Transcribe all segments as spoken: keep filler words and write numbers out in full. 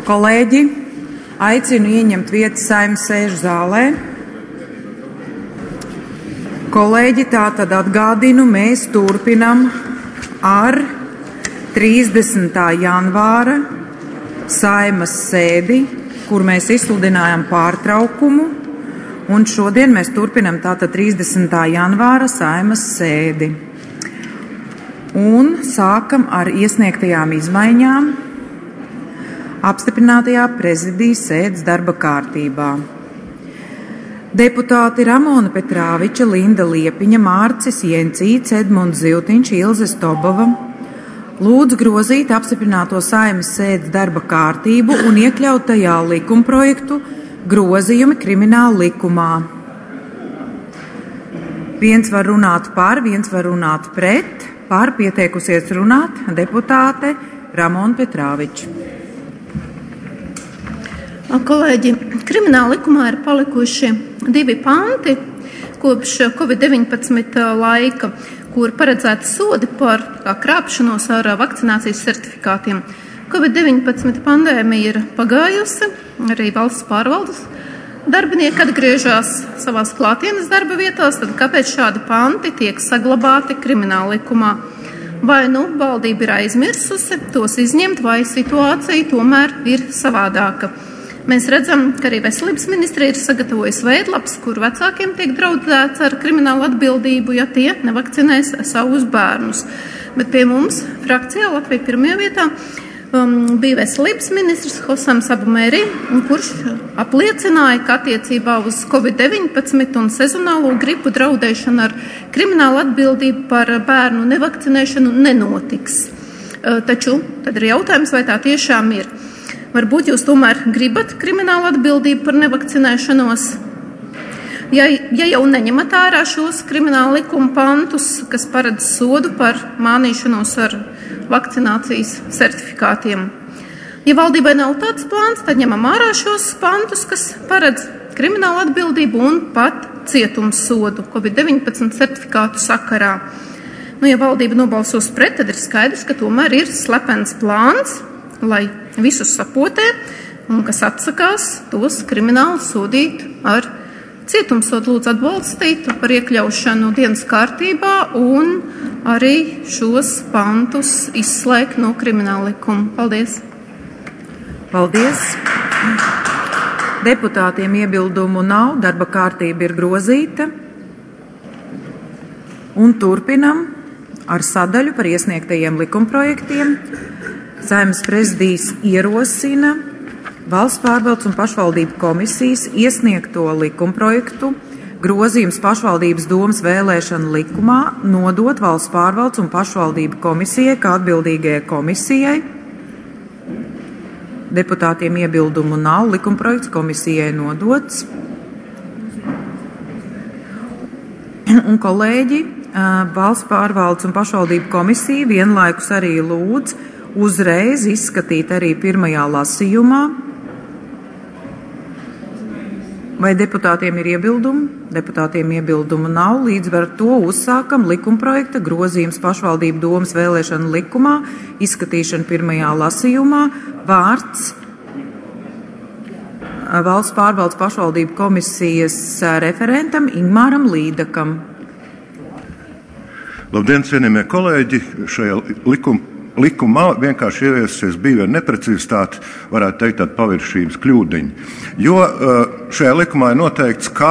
Kolēģi, aicinu ieņemt vietas Saeimas sēžu zālē. Kolēģi, tātad atgādinu, mēs turpinam ar trīsdesmitā janvāra Saeimas sēdi, kur mēs izsludinājām pārtraukumu, un šodien mēs turpinam tātad trīsdesmitā janvāra Saeimas sēdi. Un sākam ar iesniegtajām izmaiņām apstiprinātajā prezidijas sēdes darba kārtībā. Deputāti Ramona Petrāviča, Linda Liepiņa, Mārcis Jencīts, Edmunds Ziltiņš, Ilze Stobova lūdz grozīt apstiprināto Saeimas sēdes darba kārtību un iekļaut tajā likumprojektu grozījumi krimināla likumā. Viens var runāt par, viens var runāt pret. Par pieteikusies runāt deputāte Ramona Petrāviča. Kolēģi, krimināla likumā ir palikuši divi panti kopš covid deviņpadsmit laika, kur paredzēti sodi par krāpšanos ar vakcinācijas certifikātiem. covid deviņpadsmit pandēmija ir pagājusi, arī valsts pārvaldes darbinieki atgriežas savās klātienes darba vietās, tad kāpēc šādi panti tiek saglabāti krimināla likumā? Vai nu valdība ir aizmirsusi tos izņemt, vai situācija tomēr ir savādāka? Mēs redzam, ka arī veselības ministrija ir sagatavojusi veidlaps, kur vecākiem tiek draudēts ar kriminālu atbildību, ja tie nevakcinēs savus bērnus. Bet pie mums frakcijā Latvija pirmajā vietā um, bija veselības ministrs Hosams Abumeri, kurš apliecināja, ka attiecībā uz covid deviņpadsmit un sezonālo gripu draudēšanu ar kriminālu atbildību par bērnu nevakcinēšanu nenotiks. Uh, taču tad ir jautājums, vai tā tiešām ir. Varbūt jūs tomēr gribat kriminālu atbildību par nevakcinēšanos? Ja, ja jau neņemat ārā šos krimināla likuma pantus, kas paredz sodu par mānīšanos ar vakcinācijas certifikātiem. Ja valdībai nav tāds plāns, tad ņemam ārā šos pantus, kas paredz kriminālu atbildību un pat cietumsodu covid deviņpadsmit certifikātu sakarā. Nu, ja valdība nobalsos pret, tad ir skaidrs, ka tomēr ir slepens plāns, lai visus sapotē, un kas atsakās, tos krimināli sodīt ar cietumsodu. Lūdzu atbalstīt par iekļaušanu dienas kārtībā un arī šos pantus izslēgt no krimināla likuma. Paldies! Paldies! Deputātiem iebildumu nav, darba kārtība ir grozīta. Un turpinam ar sadaļu par iesniegtajiem likumprojektiem. Saeimas prezidijas ierosina Valsts pārvaldes un pašvaldību komisijas iesniegto likumprojektu grozījums pašvaldības domes vēlēšanu likumā nodot Valsts pārvaldes un pašvaldību komisijai kā atbildīgajai komisijai. Deputātiem iebildumu nav, likumprojekts komisijai nodots. Un kolēģi, Valsts pārvaldes un pašvaldību komisija vienlaikus arī lūdz uzreiz izskatīt arī pirmajā lasījumā. Vai deputātiem ir iebildumi? Deputātiem iebildumu nav, līdz ar to uzsākam likumprojekta grozījums pašvaldību domes vēlēšanu likumā, izskatīšanu pirmajā lasījumā. Vārds Valsts pārvaldes pašvaldību komisijas referentam Ingmāram Līdakam. Labdien, cienījamie kolēģi! Šajā likuma Likumā vienkārši ieviesusies bija viena neprecizitāte, varētu teikt tāda paviršības kļūdiņa. Jo šajā likumā ir noteikts, ka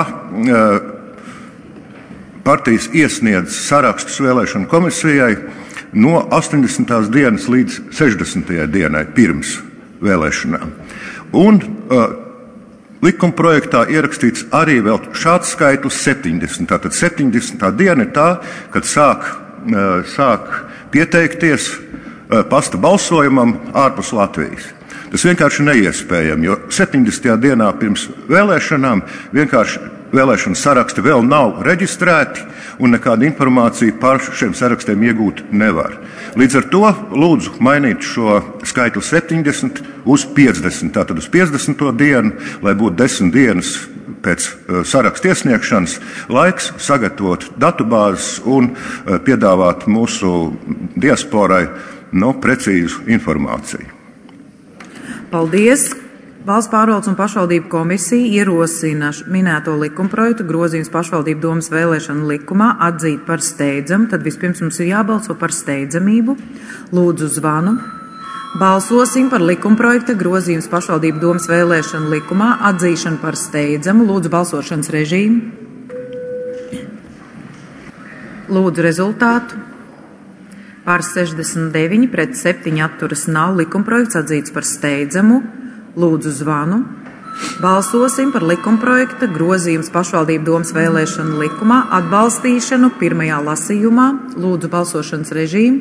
partijas iesniedz sarakstus vēlēšanu komisijai no astoņdesmitās dienas līdz sešdesmitajai dienai pirms vēlēšanām. Un likuma projektā ierakstīts arī vēl šāds skaitlis septiņdesmit. Tātad septiņdesmitā diena ir tā, kad sāk, sāk pieteikties pasta balsojumam ārpus Latvijas. Tas vienkārši neiespējami, jo septiņdesmitajā dienā pirms vēlēšanām vienkārši vēlēšanu saraksti vēl nav reģistrēti un nekāda informācija par šiem sarakstiem iegūt nevar. Līdz ar to lūdzu mainīt šo skaitli septiņdesmit uz piecdesmit, tātad uz piecdesmito dienu, lai būtu desmit dienas pēc sarakstu iesniegšanas laiks sagatavot datubāzes un piedāvāt mūsu diasporai no precīzu informāciju. Paldies! Valsts pārvaldes un pašvaldību komisija ierosina minēto likumprojektu grozījums pašvaldību domes vēlēšanu likumā atzīt par steidzamu. Tad vispirms mums ir jābalso par steidzamību. Lūdzu zvanu. Balsosim par likumprojekta grozījums pašvaldību domes vēlēšanu likumā atzīšanu par steidzamu. Lūdzu balsošanas režīmu. Lūdzu rezultātu. Par sešdesmit deviņi pret septiņi atturas nav. Likumprojekts atzīts par steidzamu. Lūdzu zvanu. Balsosim par likumprojekta grozījums pašvaldību domes vēlēšanu likumā atbalstīšanu pirmajā lasījumā. Lūdzu balsošanas režīmu.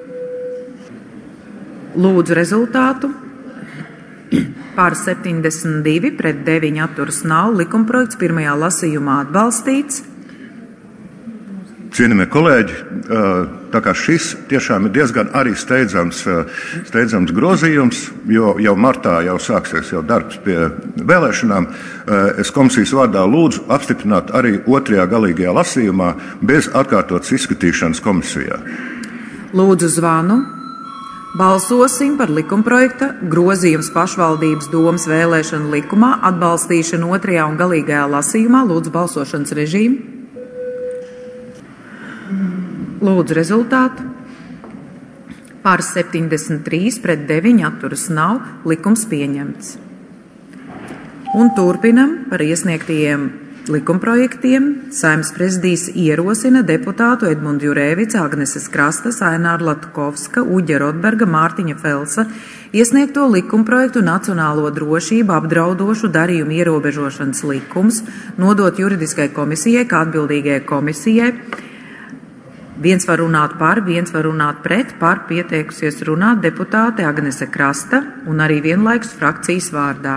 Lūdzu rezultātu. Par septiņdesmit divi pret deviņi atturas nav. Likumprojekts pirmajā lasījumā atbalstīts. Cienījamie kolēģi, tā kā šis tiešām ir diezgan arī steidzams, steidzams grozījums, jo jau martā jau sāksies jau darbs pie vēlēšanām, es komisijas vārdā lūdzu apstiprināt arī otrajā galīgajā lasījumā bez atkārtotas izskatīšanas komisijā. Lūdzu zvanu. Balsosim par likumprojekta grozījums pašvaldības domes vēlēšanu likumā atbalstīšanu otrajā un galīgajā lasījumā. Lūdzu balsošanas režīmu. Lūdzu rezultātu. Par septiņdesmit trīs pret deviņi atturas nav. Likums pieņemts. Un turpinam par iesniegtajiem likumprojektiem. Saeimas prezidijs ierosina deputātu Edmundu Jurēvicu, Agneses Krastas, Aināra Latkovska, Uģa Rotberga, Mārtiņa Felsa iesniegto likumprojektu Nacionālo drošību apdraudošu darījumu ierobežošanas likums nodot juridiskai komisijai kā atbildīgajai komisijai. Viens var runāt par, viens var runāt pret, par pieteikusies runāt deputāte Agnese Krasta un arī vienlaikus frakcijas vārdā.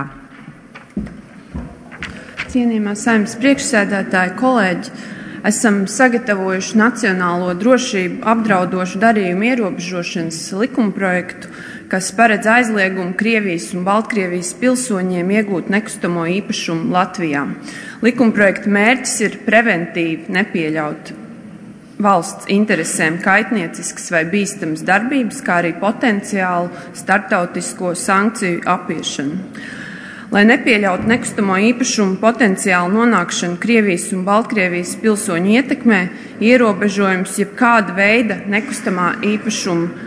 Cienījamā Saeimas priekšsēdētāji, kolēģi, esam sagatavojuši Nacionālo drošību apdraudošu darījumu ierobežošanas likumprojektu, kas paredz aizliegumu Krievijas un Baltkrievijas pilsoņiem iegūt nekustamo īpašumu Latvijā. Likumprojekta mērķis ir preventīvi nepieļaut valsts interesēm kaitnieciskas vai bīstamas darbības, kā arī potenciālu starptautisko sankciju apiešanu. Lai nepieļautu nekustamo īpašumu potenciālu nonākšanu Krievijas un Baltkrievijas pilsoņu ietekmē, ierobežojums jebkāda veida nekustamā īpašuma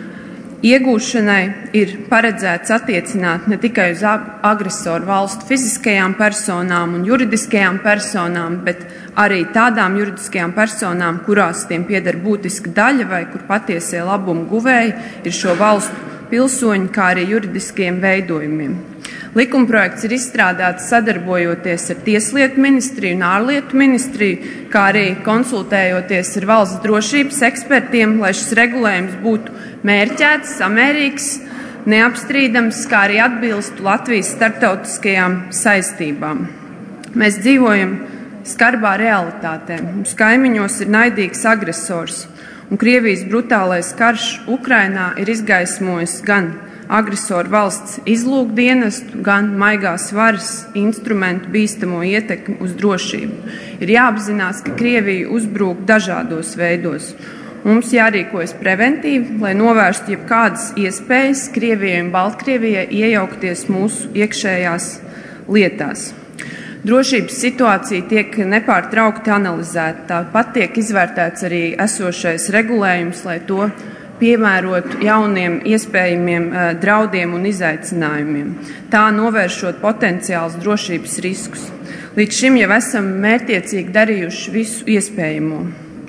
iegūšanai ir paredzēts attiecināt ne tikai uz agresoru valstu fiziskajām personām un juridiskajām personām, bet arī tādām juridiskajām personām, kurās tiem pieder būtiska daļa vai kur patiesie labumu guvēji ir šo valstu pilsoņi, kā arī juridiskiem veidojumiem. Likumprojekts ir izstrādāts sadarbojoties ar Tieslietu ministriju un ārlietu ministriju, kā arī konsultējoties ar valsts drošības ekspertiem, lai šis regulējums būtu mērķēts, samērīgs, neapstrīdams, kā arī atbilstu Latvijas starptautiskajām saistībām. Mēs dzīvojam skarbā realitātē. Mums kaimiņos ir naidīgs agresors, un Krievijas brutālais karš Ukrainā ir izgaismojis gan agresoru valsts izlūkdienestu, gan maigās varas instrumentu bīstamo ietekmi uz drošību. Ir jāapzinās, ka Krievija uzbrūk dažādos veidos. Mums jārīkojas preventīvi, lai novērstu jebkādas iespējas Krievijai un Baltkrievijai iejaukties mūsu iekšējās lietās. Drošības situācija tiek nepārtraukti analizēta, tāpat tiek izvērtēts arī esošais regulējums, lai to piemērotu jauniem iespējamiem draudiem un izaicinājumiem, tā novēršot potenciālus drošības riskus. Līdz šim jau esam mērķiecīgi darījuši visu iespējamo,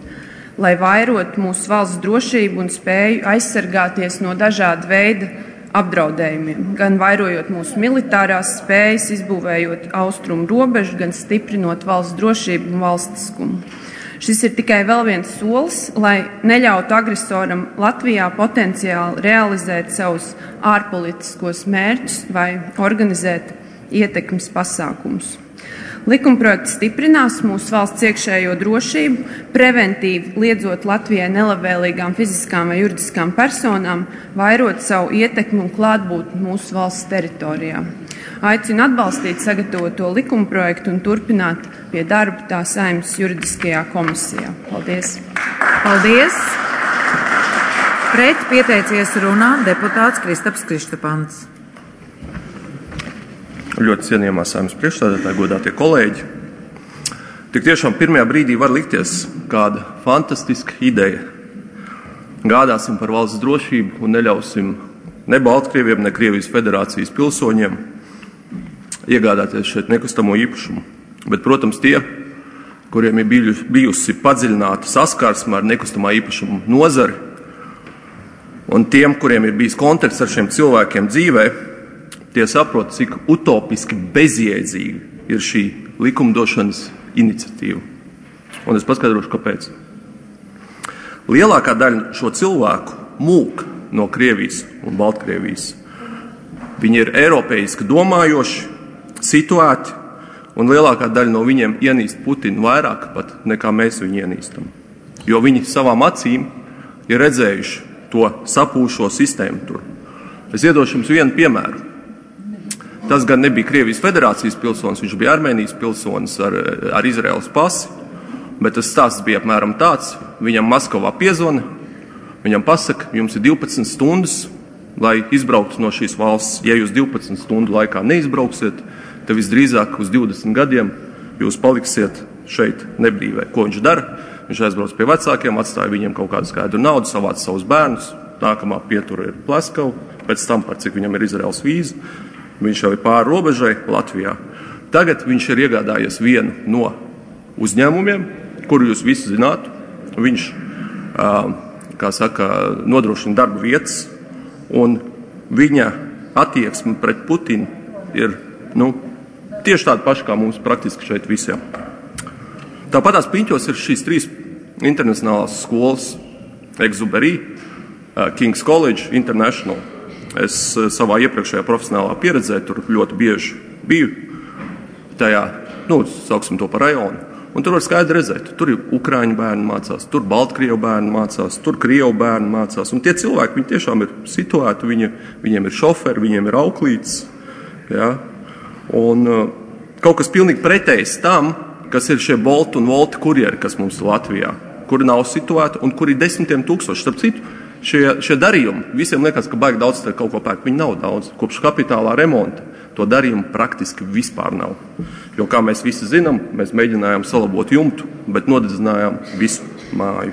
lai vairotu mūsu valsts drošību un spēju aizsargāties no dažāda veida apdraudējumiem, gan vairojot mūsu militārās spējas, izbūvējot austrumu robežu, gan stiprinot valsts drošību un valstiskumu. Šis ir tikai vēl viens solis, lai neļautu agresoram Latvijā potenciāli realizēt savus ārpolitiskos mērķus vai organizēt ietekmes pasākumus. Likumprojekts stiprinās mūsu valsts iekšējo drošību, preventīvi liedzot Latvijai nelabvēlīgām fiziskām vai juridiskām personām, vairot savu ietekmi un klātbūtni mūsu valsts teritorijā. Aicinu atbalstīt sagatavoto likumprojektu un turpināt pie darba tā Saeimas juridiskajā komisijā. Paldies! Paldies! Pret pieteicies runāt deputāts Kristaps Kristapans. ļoti cienījamā Saeimas priekšsēdētāja, godātie kolēģi. Tik tiešām pirmajā brīdī var likties kāda fantastiska ideja. Gādāsim par valsts drošību un neļausim ne Baltkrieviem, ne Krievijas federācijas pilsoņiem iegādāties šeit nekustamo īpašumu. Bet, protams, tie, kuriem ir bijusi padziļināta saskarsme ar nekustamā īpašuma nozari, un tiem, kuriem ir bijis kontakts ar šiem cilvēkiem dzīvē, tie saprot, cik utopiski bezjēdzīga ir šī likumdošanas iniciatīva. Un es paskaidrošu, kāpēc. Lielākā daļa šo cilvēku mūk no Krievijas un Baltkrievijas. Viņi ir eiropeiski domājoši, situēti, un lielākā daļa no viņiem ienīst Putinu vairāk pat nekā mēs viņu ienīstam. Jo viņi savām acīm ir redzējuši to sapūšo sistēmu tur. Es iedošu jums vienu piemēru. Tas gan nebija Krievijas federācijas pilsonis, viņš bija Armēnijas pilsonis ar, ar Izraēlas pasi, bet tas stāsts bija apmēram tāds. Viņam Maskavā piezvana, viņam pasaka, jums ir divpadsmit stundas, lai izbrauktu no šīs valsts. Ja jūs divpadsmit stundu laikā neizbrauksiet, tad visdrīzāk uz divdesmit gadiem jūs paliksiet šeit nebrīvē. Ko viņš dara? Viņš aizbrauc pie vecākiem, atstāja viņiem kaut kādu skaidru naudu, savāca savus bērnus, nākamā pietura ir Pleskava, pēc tam, par cik viņam ir Izraēlas vīza, viņš jau ir pāri robežai Latvijā. Tagad viņš ir iegādājies vienu no uzņēmumiem, kuru jūs visi zinātu. Viņš, kā saka, nodrošina darba vietas, un viņa attieksme pret Putinu ir, nu, tieši tāda paša kā mums praktiski šeit visiem. Tāpatās Piņķos ir šīs trīs internacionālās skolas, Exuberī, King's College, International. Es savā iepriekšējā profesionālā pieredzē tur ļoti bieži biju tajā, nu, sauksim to par rajonu. Un tur var skaidri redzēt, tur ir Ukraiņu bērni mācās, tur Baltkrievu bērni mācās, tur Krievu bērni mācās. Un tie cilvēki, viņi tiešām ir situēti, viņi, viņiem ir šoferi, viņiem ir auklītes. Ja? Un uh, kaut kas pilnīgi pretējs tam, kas ir šie Bolt un Volt kurjeri, kas mums ir Latvijā, kuri nav situēti un kuri desmitiem tūkstoši. Starp citu, šie, šie darījumi, visiem liekas, ka baigi daudz te kaut ko pērk, viņi nav daudz. Kopš kapitālā remonta to darījumu praktiski vispār nav. Jo, kā mēs visi zinām, mēs mēģinājām salabot jumtu, bet nodedzinājām visu māju.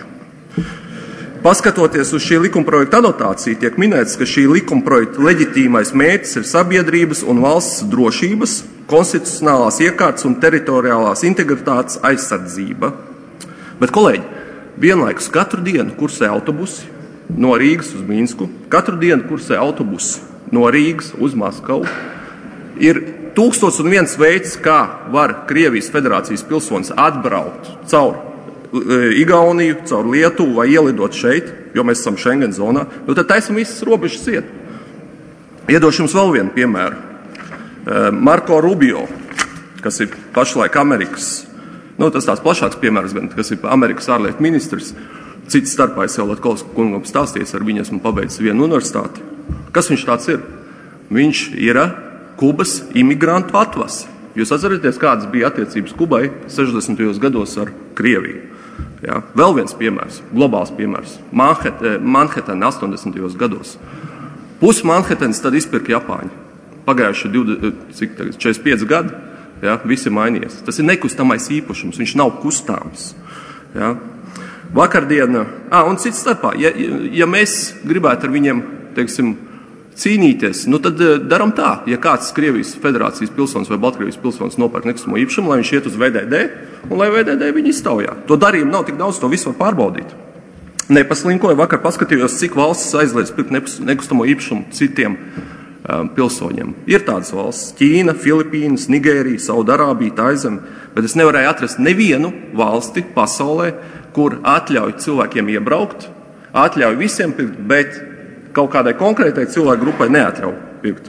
Paskatoties uz šī likumprojekta anotāciju, tiek minēts, ka šī likumprojekta leģitīmais mērķis ir sabiedrības un valsts drošības, konstitucionālās iekārtas un teritoriālās integritātes aizsardzība. Bet, kolēģi, vienlaikus katru dienu kursē autobusi no Rīgas uz Minsku, katru dienu kursē autobusi no Rīgas uz Maskavu. Ir tūkstots un viens veids, kā var Krievijas federācijas pilsonis atbraukt caur Igauniju, caur Lietuvu vai ielidot šeit, jo mēs esam Schengen zonā, nu tad taisam visas robežas iet. Iedošu jums vēl vienu piemēru. Marko Rubio, kas ir pašlaik Amerikas, nu tas tās plašāks piemērs, gan, kas ir Amerikas ārlietu ministrs, cits starpā es jau Latkols kungam stāsties, ar viņu esmu pabeidzis vienu universitāti. Kas viņš tāds ir? Viņš ir Kubas imigrantu atvas. Jūs atceraties, kādas bija attiecības Kubai sešdesmitajos gados ar Krieviju. Ja? Vēl viens piemērs, globāls piemērs. Manhattan astoņdesmitajos gados. Pus Manhattans tad izpirka Japāņi. Pagājuši četrdesmit pieci gadi, ja, visi mainījies. Tas ir nekustamais īpašums, viņš nav kustāms. Ja. Vakardiena, ā, un cits starpā, ja, ja mēs gribētu ar viņiem, teiksim, cīnīties, nu tad daram tā, ja kāds Krievijas federācijas pilsonis vai Baltkrievijas pilsonis nopērk nekustamo īpašumu, lai viņš iet uz V D D, un lai V D D viņu iztaujā. To darījumu nav tik daudz, to visu var pārbaudīt. Nepaslinkoju, vakar paskatījos, cik valstis aizliedz pirkt nekustamo īpašumu citiem pilsoņiem. Ir tādas valsts - Ķīna, Filipīnas, Nigērija, Saudarābija, Taizeme, bet es nevarēju atrast nevienu valsti pasaulē, kur atļauj cilvēkiem iebraukt, atļauj visiem pirkt, bet kaut kādai konkrētai cilvēku grupai neatļauj pirkt.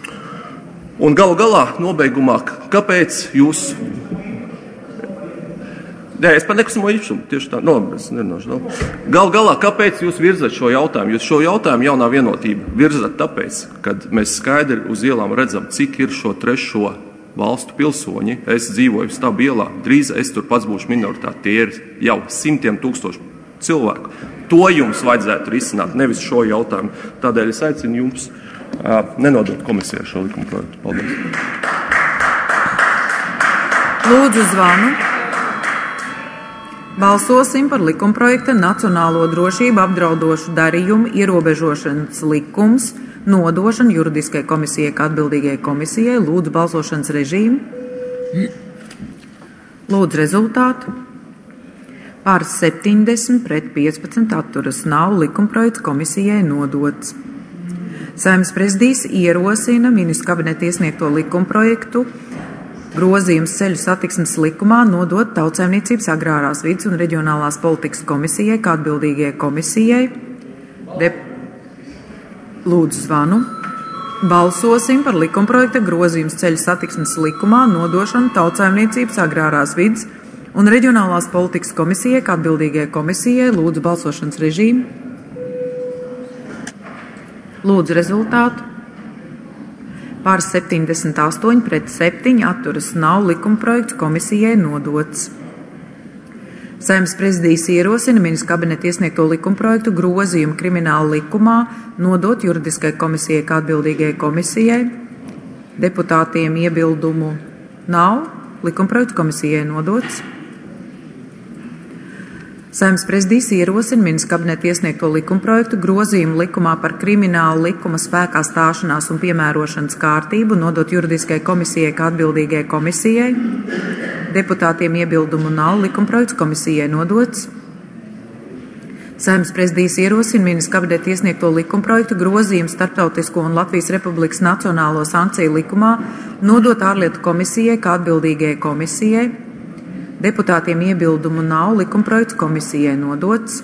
Un galu galā, nobeigumā, kāpēc jūs... Nē, es par nekustamo īpašumu, tieši tā, no, es nerunāšu, no. Gal galā, kāpēc jūs virzat šo jautājumu? Jūs šo jautājumu jaunā vienotība virzat tāpēc, kad mēs skaidri uz ielām redzam, cik ir šo trešo valstu pilsoņi. Es dzīvoju Stabu ielā, drīz es tur pats būšu minoritāte, tie ir jau simtiem tūkstoši cilvēku. To jums vajadzētu risināt, nevis šo jautājumu. Tādēļ es aicinu jums uh, nenodot komisijai šo likumu projektu. Paldies. Lūdzu zvanu. Balsosim par likumprojekta Nacionālo drošību apdraudošu darījumu ierobežošanas likums nodošanu juridiskai komisijai kā atbildīgai komisijai. Lūdzu balsošanas režīmu. Lūdzu rezultātu. Par septiņdesmit pret piecpadsmit atturas nav, likumprojekts komisijai nodots. Saeimas prezidijs ierosina ministru kabineta iesniegto likumprojektu grozījums ceļu satiksmes likumā nodot Tautsaimniecības agrārās vides un reģionālās politikas komisijai kā atbildīgajai komisijai. De... Lūdzu zvanu. Balsosim par likumprojekta grozījums ceļu satiksmes likumā nodošanu Tautsaimniecības agrārās vides un reģionālās politikas komisijai kā atbildīgajai komisijai. Lūdzu balsošanas režīmu. Lūdzu rezultātu. Par septiņdesmit astoņi pret septiņi atturas nav, likumprojekts komisijai nodots. Saeimas prezidijs ierosina ministru kabineta iesniegto likumprojektu grozījumu krimināla likumā nodot juridiskai komisijai kā atbildīgajai komisijai. Deputātiem iebildumu nav, likumprojekts komisijai nodots. Saeimas prezidijs ierosina ministru kabineta iesniegto likumprojektu grozījumu likumā par kriminālu likuma spēkā stāšanās un piemērošanas kārtību nodot juridiskai komisijai kā atbildīgai komisijai. Deputātiem iebildumu nav, likumprojekts komisijai nodots. Saeimas prezidijs ierosina ministru kabineta iesniegto likumprojektu grozījumu Starptautisko un Latvijas Republikas Nacionālo sankciju likumā nodot ārlietu komisijai kā atbildīgai komisijai. Deputātiem iebildumu nav, likumprojekts komisijai nodots.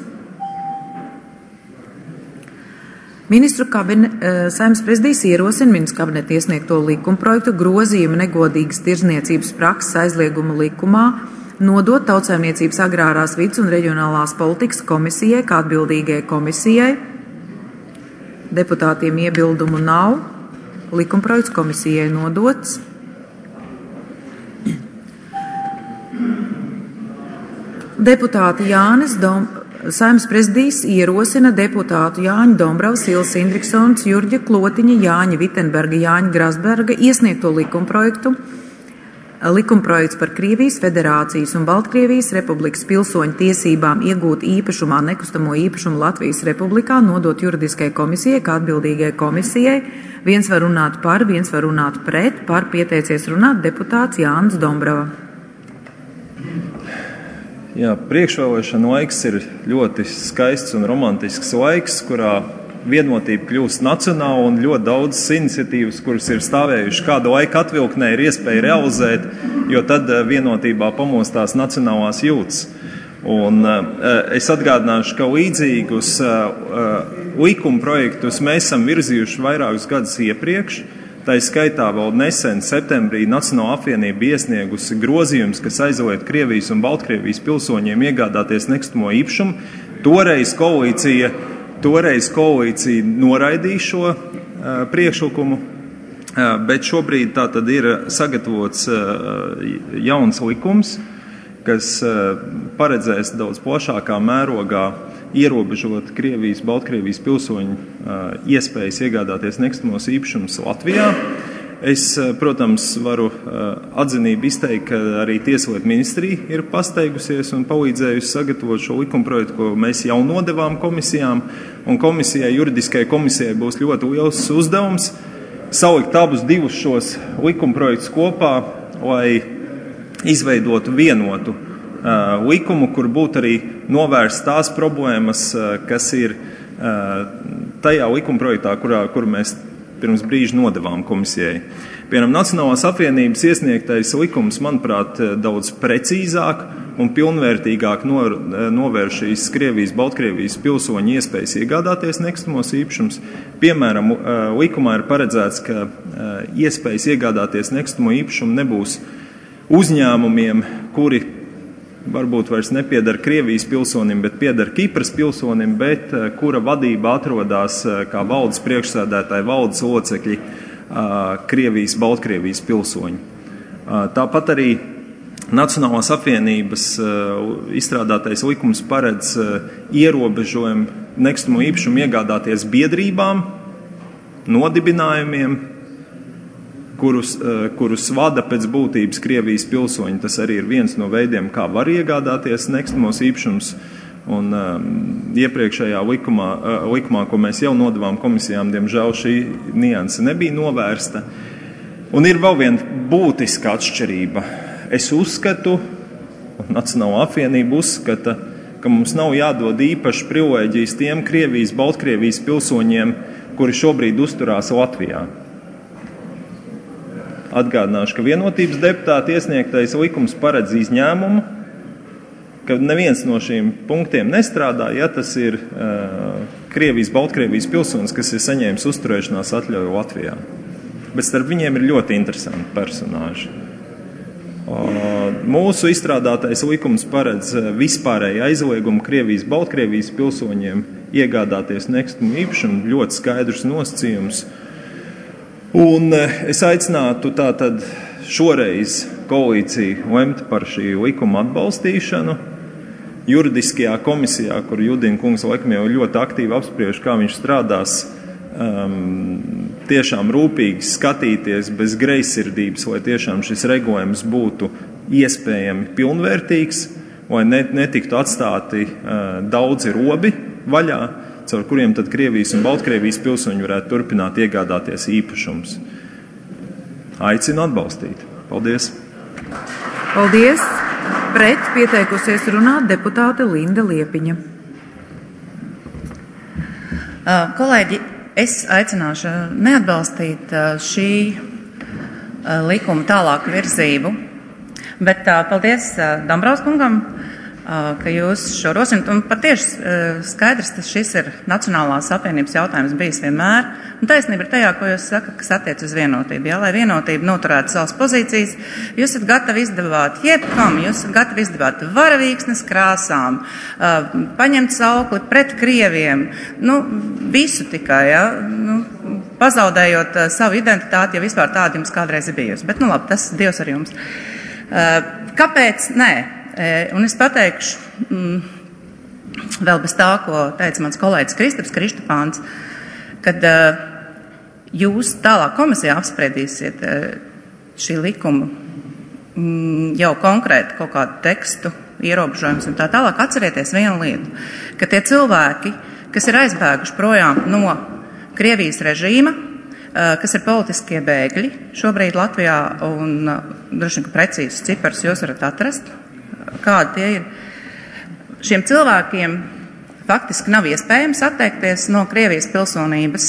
Ministru kabineta, Saeimas prezidijs ierosina ministru kabineta iesniegto likumprojektu grozījumu negodīgas tirdzniecības prakses aizlieguma likumā nodot Tautsaimniecības agrārās vides un reģionālās politikas komisijai kā atbildīgai komisijai. Deputātiem iebildumu nav, likumprojekts komisijai nodots. Deputāti Jānis Dom... Saeimas prezidijs ierosina deputātu Jāņu Dombravas, Ilses Indriksons, Jurģa Klotiņa, Jāņa Vitenberga, Jāņa Grasberga iesniegto likumprojektu. Likumprojekts par Krievijas Federācijas un Baltkrievijas Republikas pilsoņu tiesībām iegūt īpašumā nekustamo īpašumu Latvijas Republikā nodot juridiskai komisijai kā atbildīgai komisijai. Viens var runāt par, viens var runāt pret, par pieteicies runāt deputāts Jānis Dombrava. Jā, priekšvēlēšana laiks ir ļoti skaists un romantisks laiks, kurā vienotība kļūst nacionāla un ļoti daudzas iniciatīvas, kuras ir stāvējušas kādu laiku atvilknē, ir iespēja realizēt, jo tad vienotībā pamostās nacionālās jūtas. Un es atgādināšu, ka līdzīgus likuma projektus mēs esam virzījuši vairākus gadus iepriekš. Tā skaitā vēl nesen septembrī Nacionālā apvienība iesniegusi grozījums, kas aizliedz Krievijas un Baltkrievijas pilsoņiem iegādāties nekustamo īpašumu. Toreiz koalīcija, toreiz koalīcija noraidīja šo uh, priekšlikumu, uh, bet šobrīd tā tad ir sagatavots uh, jauns likums, kas uh, paredzēs daudz plašākā mērogā ierobežot Krievijas, Baltkrievijas pilsoņu uh, iespējas iegādāties nekustamos īpašumus Latvijā. Es, uh, protams, varu uh, atzinību izteikt, ka arī Tieslietu ministrija ir pasteigusies un palīdzējusi sagatavot šo likumprojektu, ko mēs jau nodevām komisijām, un komisijai, juridiskai komisijai būs ļoti liels uzdevums salikt abus divus šos likumprojektus kopā, lai izveidotu vienotu Uh, likumu, kur būtu arī novērst tās problēmas, uh, kas ir uh, tajā likumprojektā, kurā, kur mēs pirms brīža nodevām komisijai. Piemēram, Nacionālās apvienības iesniegtais likums, manuprāt, daudz precīzāk un pilnvērtīgāk nor, novērš šīs Krievijas, Baltkrievijas pilsoņu iespējas iegādāties nekustamos īpašumus. Piemēram, uh, likumā ir paredzēts, ka uh, iespējas iegādāties nekustamo īpašumu nebūs uzņēmumiem, kuri varbūt vairs nepiedar Krievijas pilsonim, bet piedar Kipras pilsonim, bet uh, kura vadība atrodas uh, kā valdes priekšsēdētāji, valdes locekļi uh, Krievijas, Baltkrievijas pilsoņi. Uh, tāpat arī Nacionālās apvienības uh, izstrādātais likums paredz uh, ierobežojumu nekustamo īpašumu iegādāties biedrībām, nodibinājumiem, kurus, kurus vada pēc būtības Krievijas pilsoņi. Tas arī ir viens no veidiem, kā var iegādāties nekustamos īpašumus. Un um, iepriekšējā likumā, uh, likumā, ko mēs jau nodevām komisijām, diemžēl šī nianse nebija novērsta. Un ir vēl viena būtiska atšķirība. Es uzskatu, un Nacionālā apvienība uzskata, ka mums nav jādod īpaši privilēģijas tiem Krievijas, Baltkrievijas pilsoņiem, kuri šobrīd uzturās Latvijā. Atgādināšu, ka vienotības deputāta iesniegtais likums paredz izņēmumu, ka neviens no šiem punktiem nestrādā, ja tas ir uh, Krievijas, Baltkrievijas pilsonis, kas ir saņēmis uzturēšanās atļauju Latvijā. Bet starp viņiem ir ļoti interesanti personāži. Uh, mūsu izstrādātais likums paredz vispārēju aizliegumu Krievijas, Baltkrievijas pilsoņiem iegādāties nekustamo īpašumu, ļoti skaidrs nosacījums. Un es aicinātu tātad šoreiz koalīciju lemt par šī likuma atbalstīšanu. Juridiskajā komisijā, kur Judina kungs laikam jau ļoti aktīvi apspriež, kā viņš strādās, um, tiešām rūpīgi skatīties bez greizsirdības, lai tiešām šis regulējums būtu iespējami pilnvērtīgs, lai netiktu atstāti uh, daudzi robi vaļā, caur kuriem tad Krievijas un Baltkrievijas pilsoņi varētu turpināt iegādāties īpašums. Aicinu atbalstīt. Paldies! Paldies! Pret pieteikusies runāt deputāte Linda Liepiņa. Uh, kolēģi, es aicināšu neatbalstīt uh, šī uh, likuma tālāku virzību, bet uh, paldies uh, Dambraus kungam, ka jūs šo rosināt, un patieši skaidrs, ka šis ir Nacionālās apvienības jautājums bijis vienmēr, un taisnība ir tajā, ko jūs sakat, kas attiec uz vienotību. Jā, lai vienotība noturētu savas pozīcijas, jūs esat gatavi izdevāt jebkam, jūs esat gatavi izdevāt varavīksnes krāsām, paņemt saukli pret Krieviem, nu, visu tikai, jā, nu, pazaudējot savu identitāti, ja vispār tāda jums kādreiz ir bijusi. Bet, nu labi, tas Dievs ar jums. Kāpēc? Nē. Un es pateikšu, mm, vēl bez tā, ko teica mans kolēģis Kristaps Kristapāns, kad uh, jūs tālāk komisijā apspriedīsiet uh, šī likuma mm, jau konkrēti kaut kādu tekstu, ierobežojumus un tā tālāk, atcerieties vienu lietu, ka tie cilvēki, kas ir aizbēguši projām no Krievijas režīma, uh, kas ir politiskie bēgļi šobrīd Latvijā, un uh, droši vien, ka precīzus ciparus jūs varat atrast, kādi tie ir. Šiem cilvēkiem faktiski nav iespējams atteikties no Krievijas pilsonības,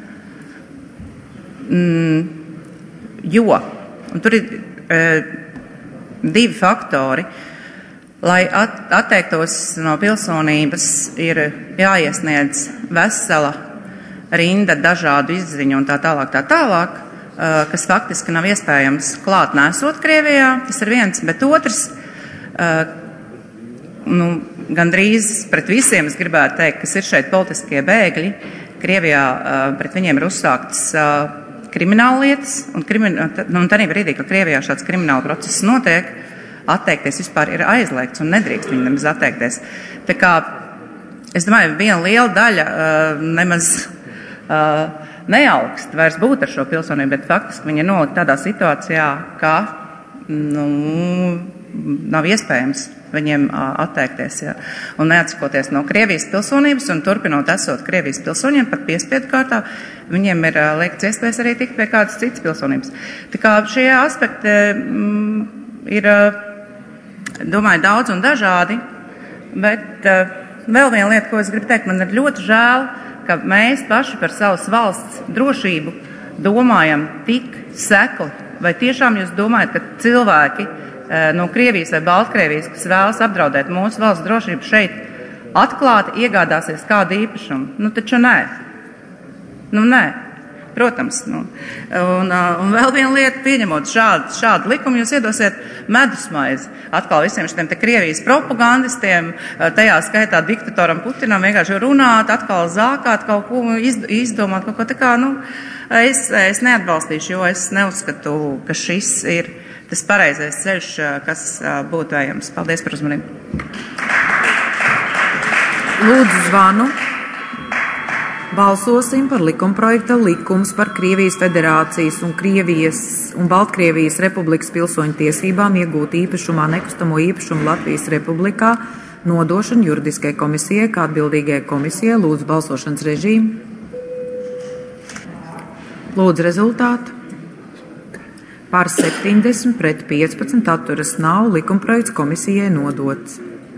mm, jo, un tur ir e, divi faktori, lai at, atteiktos no pilsonības, ir jāiesniedz vesela rinda dažādu izziņu un tā tālāk, tā tālāk, e, kas faktiski nav iespējams klāt nesot Krievijā, tas ir viens, bet otrs, Uh, nu, gandrīz pret visiem es gribētu teikt, kas ir šeit politiskie bēgļi. Krievijā uh, pret viņiem ir uzsāktas uh, krimināla lietas, un, krimin, nu, un tādā brīdī, ka Krievijā šāds krimināla process notiek, atteikties vispār ir aizliegts un nedrīkst viņam nemaz atteikties. Tā kā, es domāju, viena liela daļa uh, nemaz uh, neaugst vairs būt ar šo pilsonību, bet faktiski viņi ir nolikt tādā situācijā, ka, nu, nav iespējams viņiem atteikties, ja. Un neatsakoties no Krievijas pilsonības un turpinot esot Krievijas pilsoņiem, pat piespiedu kārtā, viņiem ir liekts iespējas arī tikt pie kādas citas pilsonības. Tā kā šie aspekti mm, ir, domāju, daudz un dažādi, bet uh, vēl viena lieta, ko es gribu teikt, man ir ļoti žēl, ka mēs paši par savas valsts drošību domājam tik sekli. Vai tiešām jūs domājat, ka cilvēki no Krievijas vai Baltkrievijas, kas vēlas apdraudēt mūsu valsts drošību šeit, atklāti iegādāsies kādu īpašumu? Nu, taču nē. Nu, nē. Protams. Nu. Un, un vēl viena lieta, pieņemot šādu, šādu likumu, jūs iedosiet medusmaizi atkal visiem šitiem te Krievijas propagandistiem, tajā skaitā diktatoram Putinam vienkārši runāt, atkal zākāt kaut ko, izdomāt kaut ko tā kā, nu, es, es neatbalstīšu, jo es neuzskatu, ka šis ir tas pareizais ceļš, kas būtu ejams. Paldies par uzmanību. Lūdzu zvanu. Balsosim par likumprojekta likums par Krievijas Federācijas un Krievijas un Baltkrievijas Republikas pilsoņu tiesībām iegūt īpašumā nekustamo īpašumu Latvijas Republikā nodošanu juridiskajai komisijai kā atbildīgajai komisijai. Lūdzu balsošanas režīmu. Lūdzu rezultātu. Par septiņdesmit pret piecpadsmit atturas nav, likumprojekts komisijai nodots.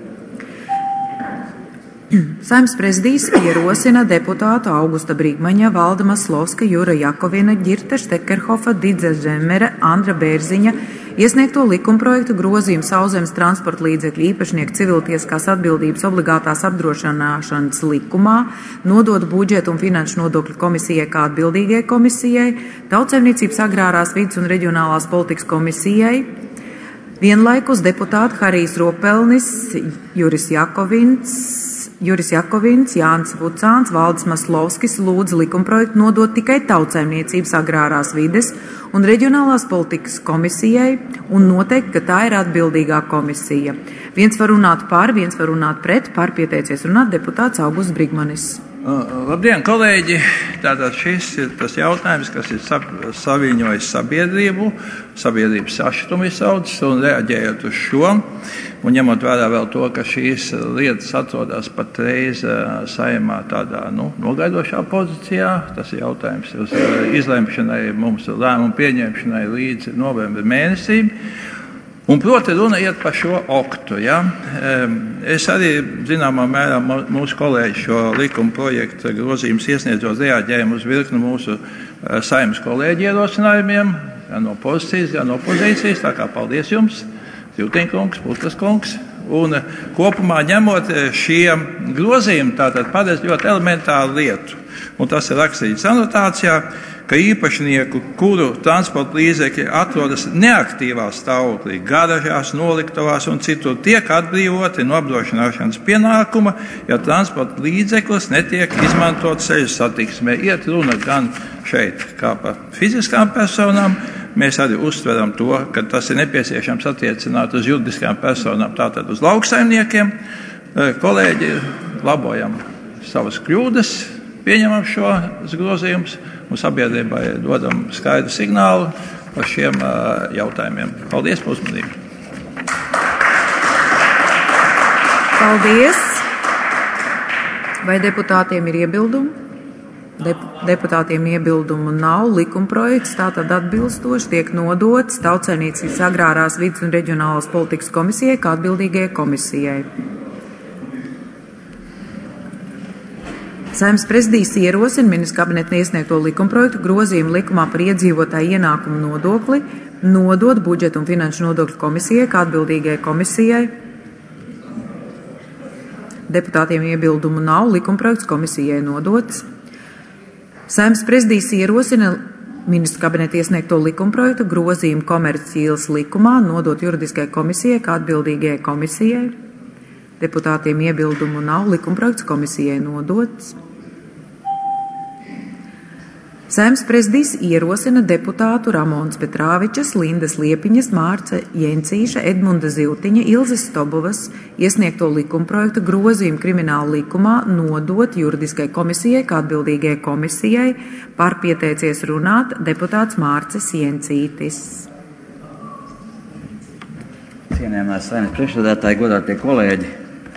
Saeimas prezidijs ierosina deputātu Augusta Brīgmaņa, Valda Maslovska, Jura Jakovina, Ģirta Štekerhofa, Didze Žemere, Andra Bērziņa iesniegto likumprojektu grozījumu sauszemes transporta līdzekļu īpašnieku civiltieskās atbildības obligātās apdrošināšanas likumā nodot budžetu un finanšu nodokļu komisijai kā atbildīgajai komisijai, Tautsaimniecības agrārās vides un reģionālās politikas komisijai, vienlaikus deputāti Harijs Ropelnis, Juris Jakovins, Juris Jakovins, Jānis Vucāns, Valdis Maslovskis lūdza likumprojektu nodot tikai Tautsaimniecības agrārās vides un reģionālās politikas komisijai un noteikt, ka tā ir atbildīgā komisija. Viens var runāt par, viens var runāt pret, par pieteicies runāt deputāts Augusts Brigmanis. Labdien, kolēģi! Tātad šis ir tas jautājums, kas ir saviņojis sabiedrību, sabiedrības sašutumu izsaucis, un reaģējot uz šo, un ņemot vērā vēl to, ka šīs lietas atrodas patreiz Saeimā tādā nu, nogaidošā pozīcijā, tas ir jautājums uz izlemšanai, mums lēmumu pieņemšanai līdz novembra mēnesī. Un, proti, runa iet par šo oktu. Ja? Es arī, zināmā mērā, mūsu kolēģi šo likuma projektu grozījumus iesniedzot reaģējumu uz virkni mūsu Saeimas kolēģi ierosinājumiem, gan no pozīcijas, gan no opozīcijas. Tā kā paldies jums, Zivtiņkungs, Putkas kungs. Un kopumā ņemot šie grozījumi, tātad paredz ļoti elementāru lietu. Un tas ir rakstīts anotācijā, ka īpašnieku, kuru transporta līdzekļi atrodas neaktīvā stāvoklī, garažās, noliktavās un citur, tiek atbrīvoti no apdrošināšanas pienākuma, ja transporta līdzeklis netiek izmantot ceļu satiksmē. Iet runa gan šeit kā par fiziskām personām, mēs arī uztveram to, ka tas ir nepieciešams attiecināt uz juridiskām personām, tātad uz lauksaimniekiem. Kolēģi, labojam savas kļūdas, pieņemam šos grozījumus un sabiedrībai dodam skaidru signālu par šiem uh, jautājumiem. Paldies par uzmanību. Paldies. Vai deputātiem ir iebildumi? Dep deputātiem iebildumu nav. Likumprojekts tātad atbilstoši tiek nodots Tautsaimniecības agrārās vides un reģionālās politikas komisijai kā atbildīgajai komisijai. Saeimas prezidijs ierosina Ministru kabineta iesniegto likumprojektu grozījumu likumā par iedzīvotāju ienākumu nodokli nodot budžetu un finanšu nodokļu komisijai kā atbildīgajai komisijai. Deputātiem iebildumu nav, likumprojekts komisijai nodots. Saeimas prezidijs ierosina Ministru kabineta iesniegto likumprojektu grozījumu komercijas likumā nodot juridiskajai komisijai kā atbildīgajai komisijai. Deputātiem iebildumu nav, likumprojekts komisijai nodots. Saeimas prezidijs ierosina deputātu Ramons Petrāvičas, Lindas Liepiņas, Mārca Jencīša, Edmunda Zivtiņa, Ilzes Stobovas iesniegto likumprojektu grozījumu krimināla likumā nodot juridiskai komisijai kā atbildīgajai komisijai, par pieteicies runāt deputāts Mārcis Jencītis. Cienījamās Saeimas priekšsēdētāji, godātie kolēģi!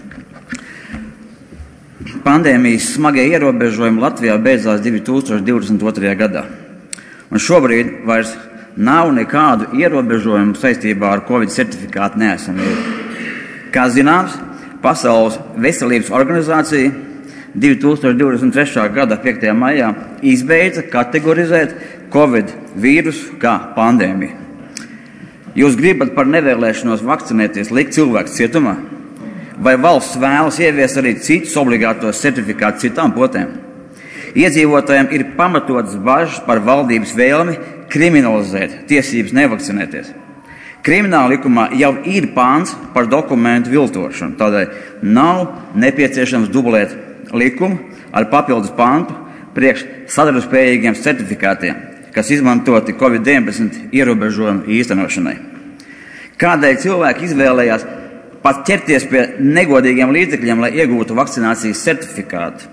Pandēmijas smagie ierobežojumi Latvijā beidzās divi tūkstoši divdesmit otrajā gadā. Un šobrīd vairs nav nekādu ierobežojumu saistībā ar Covid certifikātu neesamību. Kā zināms, Pasaules veselības organizācija divi tūkstoši divdesmit trešā gada piektajā maijā izbeidza kategorizēt Covid vīrusu kā pandēmiju. Jūs gribat par nevēlēšanos vakcinēties likt cilvēku cietumā? Vai valsts vēlas ieviest arī citus obligātos certifikātus citām potēm? Iedzīvotājiem ir pamatotas bažas par valdības vēlmi kriminalizēt tiesības nevakcinēties. Krimināla likumā jau ir pāns par dokumentu viltošanu, tādēļ nav nepieciešams dublēt likumu ar papildus pāntu priekš sadarbspējīgiem certifikātiem, kas izmantoti Covid deviņpadsmit ierobežojumu īstenošanai. Kādēļ cilvēki izvēlējās pat ķerties pie negodīgiem līdzekļiem, lai iegūtu vakcinācijas certifikātu?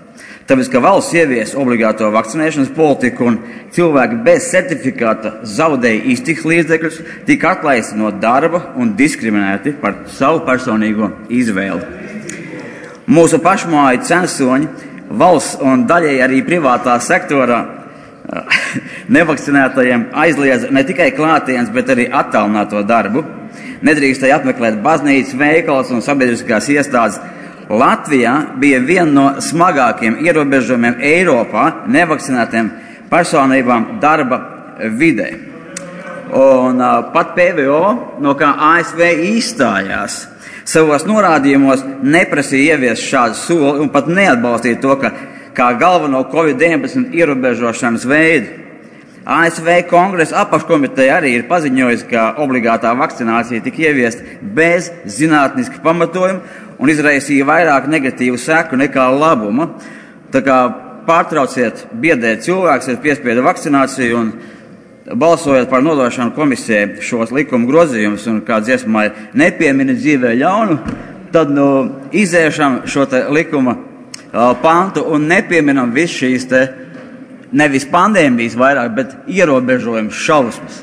Tāpēc, ka valsts ievies obligāto vakcinēšanas politiku un cilvēki bez certifikāta zaudēja iztiks līdzekļus, tika atlaisti no darba un diskriminēti par savu personīgo izvēli. Mūsu pašmāju censoņi, valsts un daļai arī privātā sektorā nevakcinētajiem aizliedza ne tikai klātienes, bet arī attālināto darbu. Nedrīkstēja apmeklēt baznīcas, veikals un sabiedriskās iestādes. Latvijā bija viena no smagākiem ierobežojumiem Eiropā nevakcinētiem personībām darba vidē. Un uh, pat P V O, no kā A S V izstājās, savos norādījumos neprasīja ieviest šādu soli un pat neatbalstīja to, ka kā galveno covid deviņpadsmit ierobežošanas veidu. A S V kongresa apakškomiteja arī ir paziņojusi, ka obligātā vakcinācija tika ieviest bez zinātniska pamatojuma un izraisīja vairāk negatīvu seku nekā labuma. Tā kā pārtrauciet biedēt cilvēks ar piespiedu vakcināciju un balsojot par nodošanu komisijai šos likuma grozījumus un kā dziesmā nepiemini dzīvē ļaunu, tad nu, izēšam šo te likuma uh, pantu un nepieminam visu šīs te nevis pandēmijas vairāk, bet ierobežojums šausmas.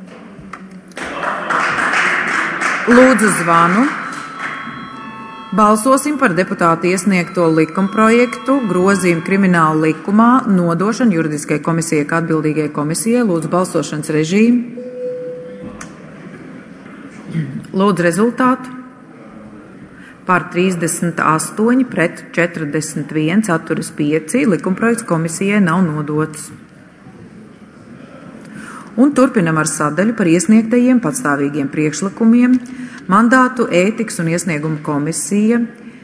Lūdzu zvanu. Balsosim par deputātu iesniegto likumprojektu grozījumu krimināla likumā nodošanu juridiskajai komisijai kā atbildīgajai komisijai. Lūdzu balsošanas režīmu. Lūdzu rezultātu. Par trīsdesmit astoņi pret četrdesmit viens atturas pieci. Likumprojekts komisijai nav nodots. Un turpinam ar sadaļu par iesniegtajiem patstāvīgiem priekšlikumiem. Mandātu ētikas un iesniegumu komisija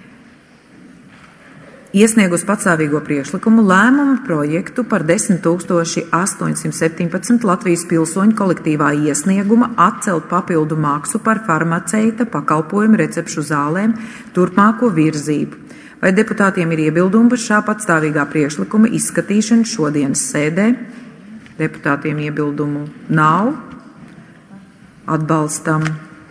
iesniegus patstāvīgo priekšlikumu lēmumu projektu par desmit tūkstoši astoņsimt septiņpadsmit Latvijas pilsoņu kolektīvā iesnieguma atcelt papildu maksu par farmaceita pakalpojumu recepšu zālēm turpmāko virzību. Vai deputātiem ir iebildumi par šā patstāvīgā priekšlikuma izskatīšanu šodienas sēdē? Deputātiem iebildumu nav. Atbalstam.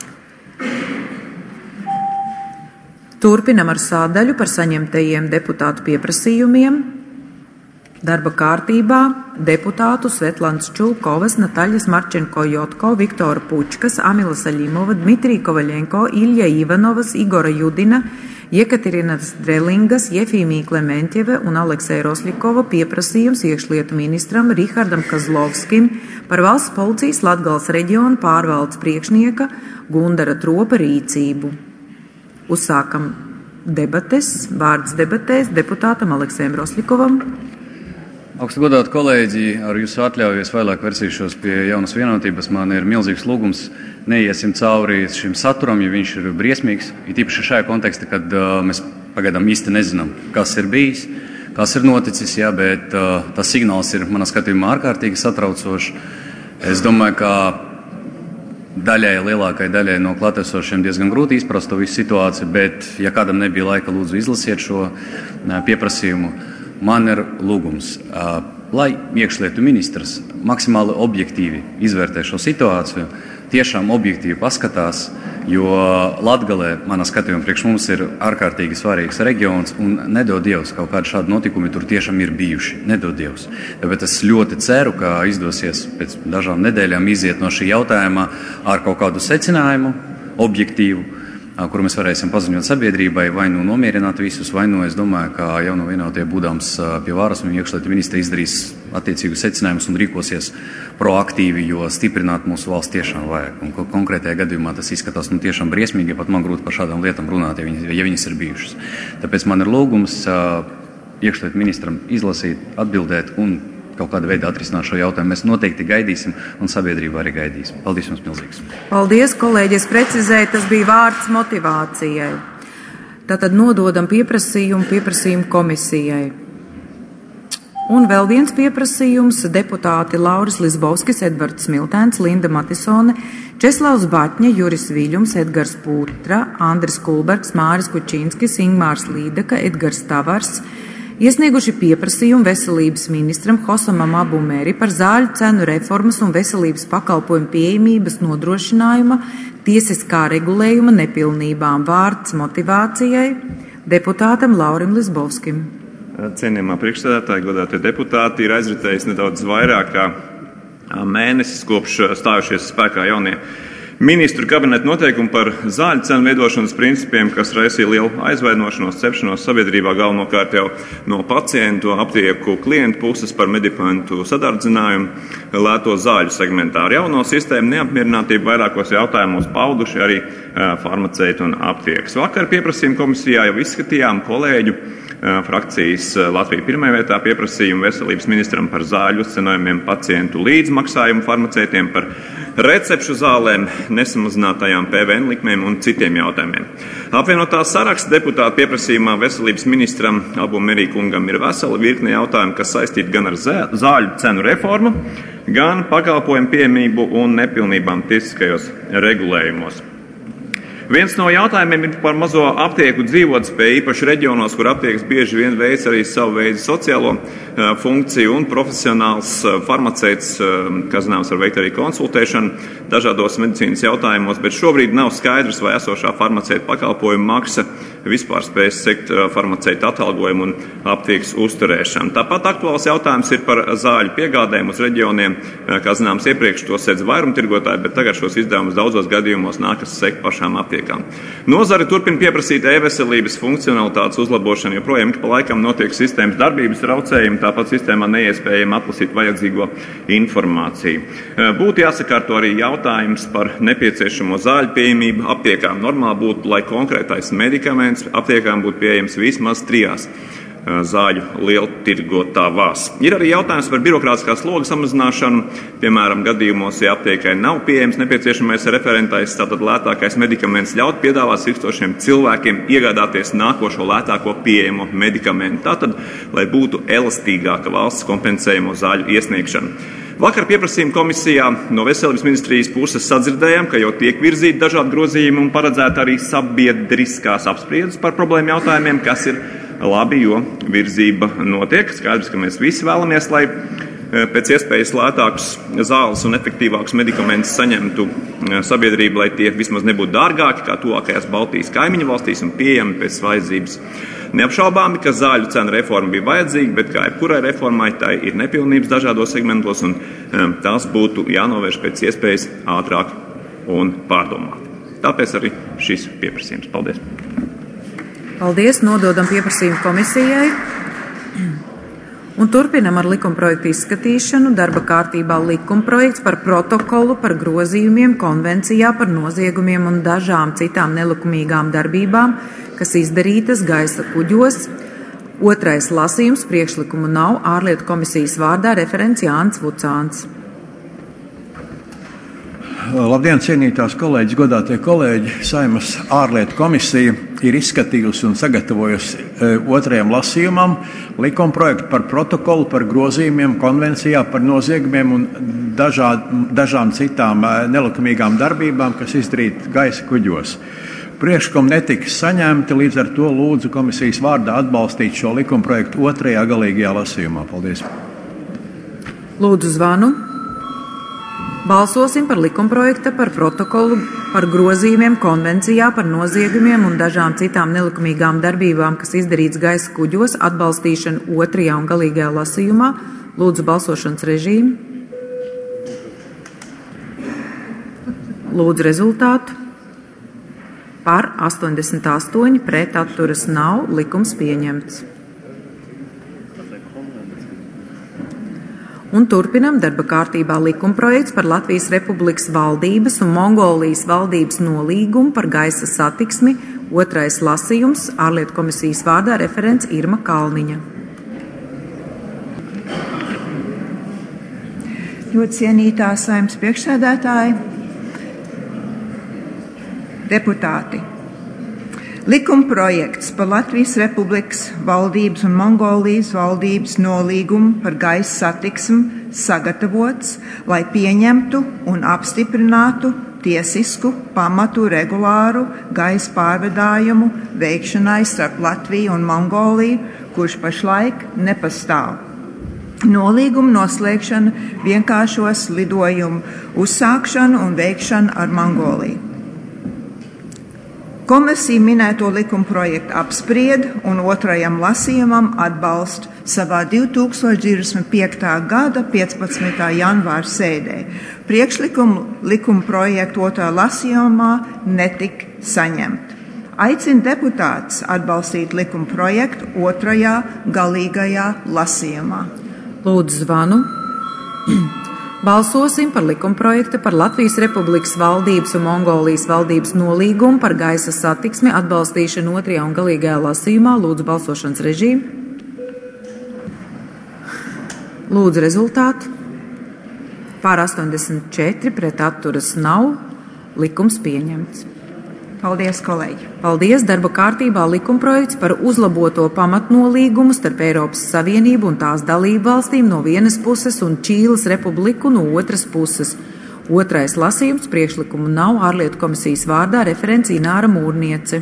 Turpinam ar sādaļu par saņemtajiem deputātu pieprasījumiem. Darba kārtībā deputātu Svetlānas Čulkovas, Nataļas Marčenko-Jotko, Viktora Pučkas, Amila Saļimova, Dmitrija Kovaļenko, Ilja Ivanovas, Igora Judina, Jekaterinas Drelingas, Jefīmija Klementjeve un Alekseja Rosļikova pieprasījums iekšlietu ministram Rihardam Kazlovskim par valsts policijas Latgales reģiona pārvaldes priekšnieka Gundara Tropa rīcību. Uzsākam debates, vārds debatēs deputātam Aleksejam Rosļikovam. Augstu godāti kolēģi, ar jūsu atļauju es vēlāk versīšos pie jaunas vienotības. Man ir milzīgs lūgums, neiesim cauri šim saturam, jo viņš ir briesmīgs. Ir tīpaši šajā kontekstā, kad uh, mēs pagaidām īsti nezinām, kas ir bijis, kas ir noticis, jā, bet uh, tas signāls ir manā skatījumā ārkārtīgi satraucošs. Es domāju, ka daļai, lielākai daļai no klātesošiem diezgan grūti izprast to visu situāciju, bet, ja kādam nebija laika, lūdzu izlasiet šo uh, pieprasījumu. Man ir lūgums, uh, lai iekšlietu ministrs maksimāli objektīvi izvērtē šo situāciju, tiešām objektīvi paskatās, jo Latgalē, manā skatījumā, priekš mums ir ārkārtīgi svarīgs reģions un nedod Dievs, kaut kādi šādi notikumi tur tiešām ir bijuši. Nedod Dievs. Tāpēc es ļoti ceru, ka izdosies pēc dažām nedēļām iziet no šī jautājuma ar kaut kādu secinājumu, objektīvu, kuru mēs varēsim paziņot sabiedrībai, vai nu nomierināt visus, vai nu es domāju, ka jauno vienotie būdams pie varas un iekšlietu ministri izdarīs attiecīgus secinājumus un rīkosies proaktīvi, jo stiprināt mūsu valsts tiešām vajag. Un konkrētajā gadījumā tas izskatās nu, tiešām briesmīgi, pat man grūti par šādām lietām runāt, ja viņas, ja viņas ir bijušas. Tāpēc man ir lūgums iekšlietu ministram izlasīt, atbildēt un kaut kāda veida atrisināt šo jautājumu. Mēs noteikti gaidīsim, un sabiedrība arī gaidīs. Paldies jums milzīgs. Paldies, kolēģi. Es precizēju, tas bija vārds motivācijai. Tātad nododam pieprasījumu pieprasījumu komisijai. Un vēl viens pieprasījums - deputāti Lauris Lisbovskis, Edvards Smiltēns, Linda Matisone, Česlavs Batņa, Juris Viļums, Edgars Pūtra, Andris Kulbergs, Māris Kučinskis, Ingmārs Līdaka, Edgars Tavars, iesnieguši pieprasījumu veselības ministram Hosamam Abu Meri par zāļu cenu reformas un veselības pakalpojumu pieejamības nodrošinājuma tiesiskā regulējuma nepilnībām. Vārds motivācijai deputātam Laurim Lisbovskim. Cienījamā priekšsēdētāja, godātie deputāti, ir aizritējis nedaudz vairāk kā mēnesis kopš stājušies spēkā jaunie ministru kabineta noteikumi par zāļu cenu veidošanas principiem, kas raisīja lielu aizvainošanos, cepšanos sabiedrībā, galvenokārt jau no pacientu, aptieku klientu puses par medikamentu sadardzinājumu lēto zāļu segmentā. Ar jauno sistēmu neapmierinātību vairākos jautājumos pauduši arī farmaceiti un aptiekas. Vakar pieprasījuma komisijā jau izskatījām kolēģu frakcijas Latvija pirmajā vietā pieprasījumu veselības ministram par zāļu uzcenojumiem pacientu līdzmaksājumu farmaceitiem, par recepšu zālēm, nesamazinātajām P V N likmēm un citiem jautājumiem. Apvienotā saraksta deputāta pieprasījumā veselības ministram Album Merīkungam ir vesela virkne jautājumu, kas saistīti gan ar zāļu cenu reformu, gan pakalpojumu pieejamību un nepilnībām tiesiskajos regulējumos. Viens no jautājumiem ir par mazo aptieku dzīvotspēju, īpaši reģionos, kur aptiekas bieži vien veic arī savu veidu sociālo uh, funkciju, un profesionāls uh, farmaceits, uh, kas zināms, var veikt arī konsultēšanu dažādos medicīnas jautājumos, bet šobrīd nav skaidrs, vai esošā farmaceita pakalpojuma maksa vispār spējas sekt uh, farmaceita atalgojumu un aptiekas uzturēšanu. Tāpat aktuāls jautājums ir par zāļu piegādēm uz reģioniem, uh, kā zināms, iepriekš to sedz vairumtirgotāji, bet tagad šos izdevumus daudzos gadījumos nākas sekt pašām aptiekām. Nozare turpina pieprasīt e-veselības funkcionalitātes uzlabošanu, jo projām ik pa laikam notiek sistēmas darbības traucējumi, tāpat sistēmā neiespējami atlasīt vajadzīgo informāciju. Būtu jāsakārto arī jautājums par nepieciešamo zāļu pieejamību aptiekām. Normāli būtu, lai konkrētais medikaments aptiekām būtu pieejams vismaz trijās zāļu lieltirgotavās. Ir arī jautājums par birokrātiskās slogas samazināšanu, piemēram, gadījumos, ja aptiekai nav pieejams nepieciešamais referentais, tātad lētākais medikaments ļaut piedāvāt ilgstošiem cilvēkiem iegādāties nākošo lētāko pieejamo medikamentu. Tātad, lai būtu elastīgāka valsts kompensējamo zāļu iesniegšana. Vakar pieprasījuma komisijā no Veselības ministrijas puses sadzirdējām, ka jau tiek virzīti dažādi grozījumi un paredzēta arī sabiedriskās apspriedes par problēmu jautājumiem, kas ir labi, jo virzība notiek. Skaidrs, ka mēs visi vēlamies, lai pēc iespējas lētākus zāles un efektīvākus medikamentus saņemtu sabiedrību, lai tie vismaz nebūtu dārgāki kā tuvākajās Baltijas kaimiņu valstīs un pieejami pēc vajadzības. Neapšaubāmi, ka zāļu cenu reforma bija vajadzīga, bet kā jebkurai reformai, tai ir nepilnības dažādos segmentos, un tās būtu jānovērš pēc iespējas ātrāk un pārdomāti. Tāpēc arī šis pieprasījums. Paldies! Paldies, nododam pieprasījumu komisijai. Un turpinam ar likumprojektu izskatīšanu. Darba kārtībā likumprojekts par protokolu par grozījumiem konvencijā par noziegumiem un dažām citām nelikumīgām darbībām, kas izdarītas gaisa kuģos. Otrais lasījums, priekšlikumu nav, ārlietu komisijas vārdā referents Jānis Vucāns. Labdien, cienītās kolēģis, godātie kolēģi! Saeimas ārlietu komisija ir izskatījusi un sagatavojusi otrajam lasījumam likumprojektu par protokolu par grozījumiem konvencijā par noziegumiem un dažā, dažām citām nelikumīgām darbībām, kas izdarīti gaisa kuģos. Priekšlikumi netika saņemti, līdz ar to lūdzu komisijas vārdā atbalstīt šo likumprojektu otrajā galīgajā lasījumā. Paldies! Lūdzu zvanu. Balsosim par likumprojekta par protokolu par grozījumiem konvencijā par noziegumiem un dažām citām nelikumīgām darbībām, kas izdarīts gaisa kuģos, atbalstīšanu otrajā un galīgajā lasījumā. Lūdzu balsošanas režīmu. Lūdzu rezultātu. Par astoņdesmit astoņi, pret atturas nav, likums pieņemts. Un turpinam darba kārtībā likumprojekts par Latvijas Republikas valdības un Mongolijas valdības nolīgumu par gaisa satiksmi, otrais lasījums, ārlietu komisijas vārdā referents Irma Kalniņa. Ļoti cienītā Saeimas priekšsēdētāji, deputāti. Likumprojekts par Latvijas Republikas valdības un Mongolijas valdības nolīgumu par gaisa satiksmi sagatavots, lai pieņemtu un apstiprinātu tiesisku pamatu regulāru gaisa pārvadājumu veikšanai starp Latviju un Mongoliju, kurš pašlaik nepastāv. Nolīguma noslēgšana vienkāršos lidojumu uzsākšanu un veikšanu ar Mongoliju. Komisija minēto likumprojektu apsprieda un otrajam lasījumam atbalstu savā divi tūkstoši divdesmit piekta gada piecpadsmitā janvāra sēdē. Priekšlikumu likumprojektu otrā lasījumā netika saņemt. Aicina deputātus atbalstīt likumprojektu otrajā galīgajā lasījumā. Lūdzu zvanu. Balsosim par likumprojektu par Latvijas Republikas valdības un Mongolijas valdības nolīgumu par gaisa satiksmi atbalstīšanu otrajā un galīgajā lasījumā. Lūdzu balsošanas režīmu. Lūdzu rezultātu. Pār astoņdesmit četri, pret atturas nav. Likums pieņemts. Paldies, kolēģi! Paldies! Darba kārtībā likumprojekts par uzlaboto pamatnolīgumu starp Eiropas Savienību un tās dalību valstīm no vienas puses un Čīles Republiku no otras puses. Otrais lasījums, priekšlikumu nav, ārlietu komisijas vārdā referents Ināra Mūrniece.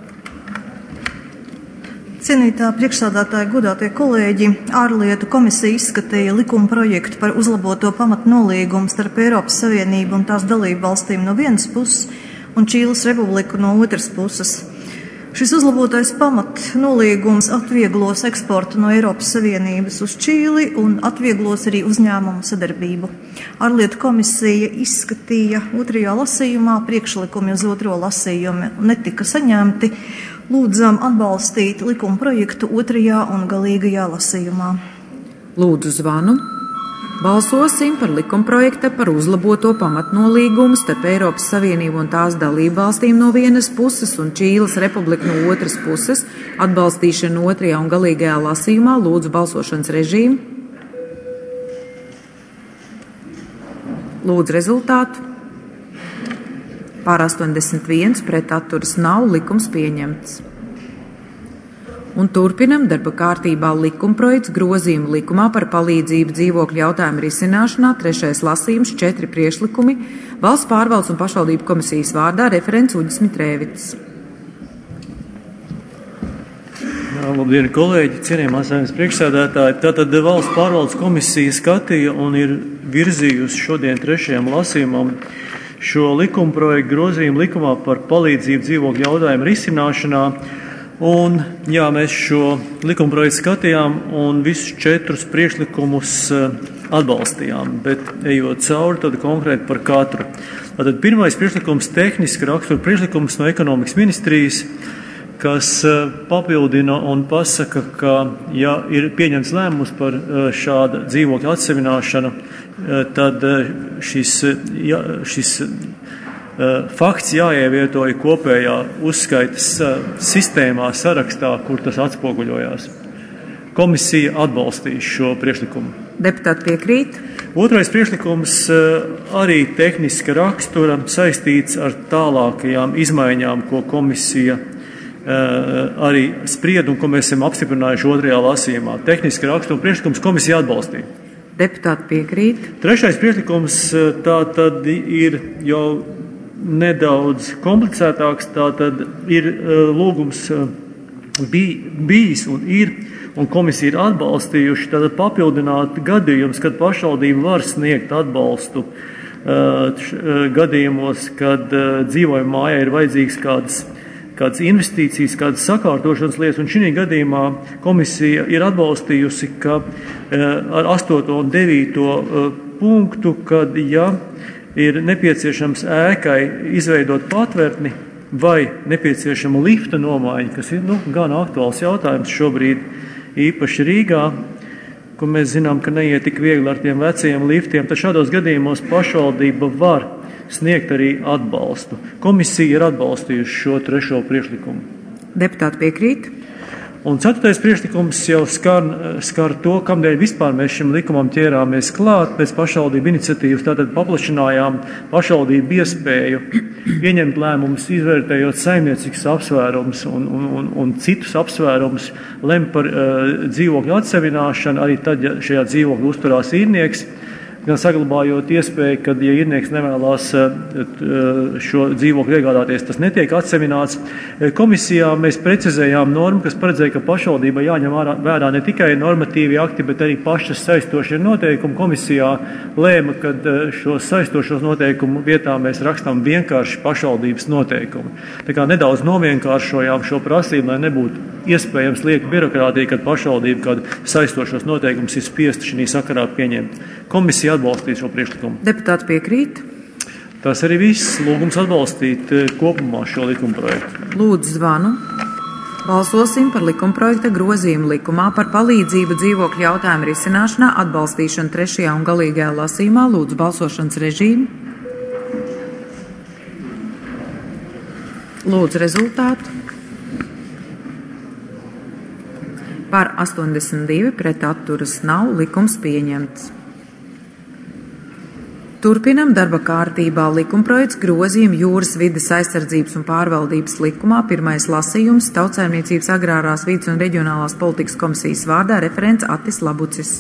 Cienītā priekšsādātāja, godātie kolēģi, ārlietu komisija izskatīja likumprojektu par uzlaboto pamatnolīgumu starp Eiropas Savienību un tās dalību valstīm no vienas puses un Čīles Republiku no otras puses. Šis uzlabotais pamatnolīgums atvieglos eksportu no Eiropas Savienības uz Čīli un atvieglos arī uzņēmumu sadarbību. Ārlietu komisija izskatīja otrajā lasījumā, priekšlikumi uz otro lasījumu netika saņemti. Lūdzam atbalstīt likuma projektu otrajā un galīgajā lasījumā. Lūdzu zvanu. Balsosim par likumprojekta par uzlaboto pamatnolīgumu starp Eiropas Savienību un tās dalību valstīm no vienas puses un Čīles Republiku no otras puses atbalstīšanu otrajā un galīgajā lasījumā. Lūdzu balsošanas režīmu. Lūdzu rezultātu. Pār astoņdesmit viens, pret atturas nav, likums pieņemts. Un turpinam darba kārtībā likumprojekts grozījumu likumā par palīdzību dzīvokļu jautājumu risināšanā, trešais lasījums, četri priekšlikumi, Valsts pārvaldes un pašvaldību komisijas vārdā referents Uģis Mitrēvics. Jā, labdien, kolēģi, cienījamā Saeimas priekšsēdētāji. Tātad Valsts pārvaldes komisija skatīja un ir virzījusi šodien trešajam lasījumam šo likumprojektu grozījumu likumā par palīdzību dzīvokļu jautājumu risināšanā. Un, jā, mēs šo likumprojektu skatījām un visus četrus priekšlikumus atbalstījām, bet ejot cauri tad konkrēti par katru. Tātad pirmais priekšlikums tehniski rakstura priekšlikums no ekonomikas ministrijas, kas papildina un pasaka, ka, ja ir pieņemts lēmums par šādu dzīvokļu atsevināšanu, tad šis, ja, šis fakts jāievieto kopējā uzskaitas sistēmā, sarakstā, kur tas atspoguļojās. Komisija atbalstīs šo priekšlikumu. Deputāti piekrīt. Otrais priekšlikums arī tehniska rakstura saistīts ar tālākajām izmaiņām, ko komisija arī spried un ko mēs esam apstiprinājuši otrajā lasījumā. Tehniska rakstura priekšlikums komisija atbalstīja. Deputāti piekrīt. Trešais priekšlikums tā tad ir jau nedaudz komplicētāks, tā tad ir lūgums bij, bijis un ir, un komisija ir atbalstījuši, tātad papildināt gadījumus, kad pašvaldība var sniegt atbalstu gadījumos, kad dzīvojuma mājā ir vajadzīgs kādas, kādas investīcijas, kādas sakārtošanas lietas, un šī gadījumā komisija ir atbalstījusi, ka ar astoto un devīto punktu, kad, ja ir nepieciešams ēkai izveidot patvērtni vai nepieciešama lifta nomaiņa, kas ir nu, gan aktuāls jautājums šobrīd, īpaši Rīgā, kur mēs zinām, ka neiet tik viegli ar tiem vecajiem liftiem, tad šādos gadījumos pašvaldība var sniegt arī atbalstu. Komisija ir atbalstījusi šo trešo priekšlikumu. Deputāti piekrīt. Un ceturtais priekšlikums jau skar, skar to, kamdēļ vispār mēs šim likumam ķērāmies klāt pēc pašvaldību iniciatīvas. Tātad paplašinājām pašvaldību iespēju pieņemt lēmumus, izvērtējot saimniecības apsvērumus un, un, un, un citus apsvērumus, lem par uh, dzīvokļu atsevināšanu, arī tad, ja šajā dzīvokļu uzturās īrnieks, gan saglabājot iespēju, ka, ja īrnieks nevēlas šo dzīvokli iegādāties, tas netiek atseviļināts. Komisijā mēs precizējām normu, kas paredzēja, ka pašvaldībai jāņem vērā ne tikai normatīvi akti, bet arī pašas saistošie noteikumi. Komisijā lēma, ka šos saistošos noteikumu vietā mēs rakstām vienkārši pašvaldības noteikumi. Tā kā nedaudz novienkāršojām šo prasību, lai nebūtu iespējams lieka birokrātija, kad pašvaldība kādu saistošos noteikumus ir spiesta šī sakarā pieņemt. Komisija atbalstīja šo priekšlikumu. Deputāti piekrīt? Tas arī viss. Lūgums atbalstīt kopumā šo likumprojektu. Lūdzu zvanu. Balsosim par likumprojekta grozījumu likumā par palīdzību dzīvokļu jautājumu risināšanā, atbalstīšanu trešajā un galīgajā lasījumā. Lūdzu balsošanas režīmu. Lūdzu rezultātu. Par astoņdesmit divi, pret atturas nav, likums pieņemts. Turpinam darba kārtībā likumprojekts grozījumu jūras vides aizsardzības un pārvaldības likumā. Pirmais lasījums Tautsaimniecības agrārās vides un reģionālās politikas komisijas vārdā referents Atis Labucis.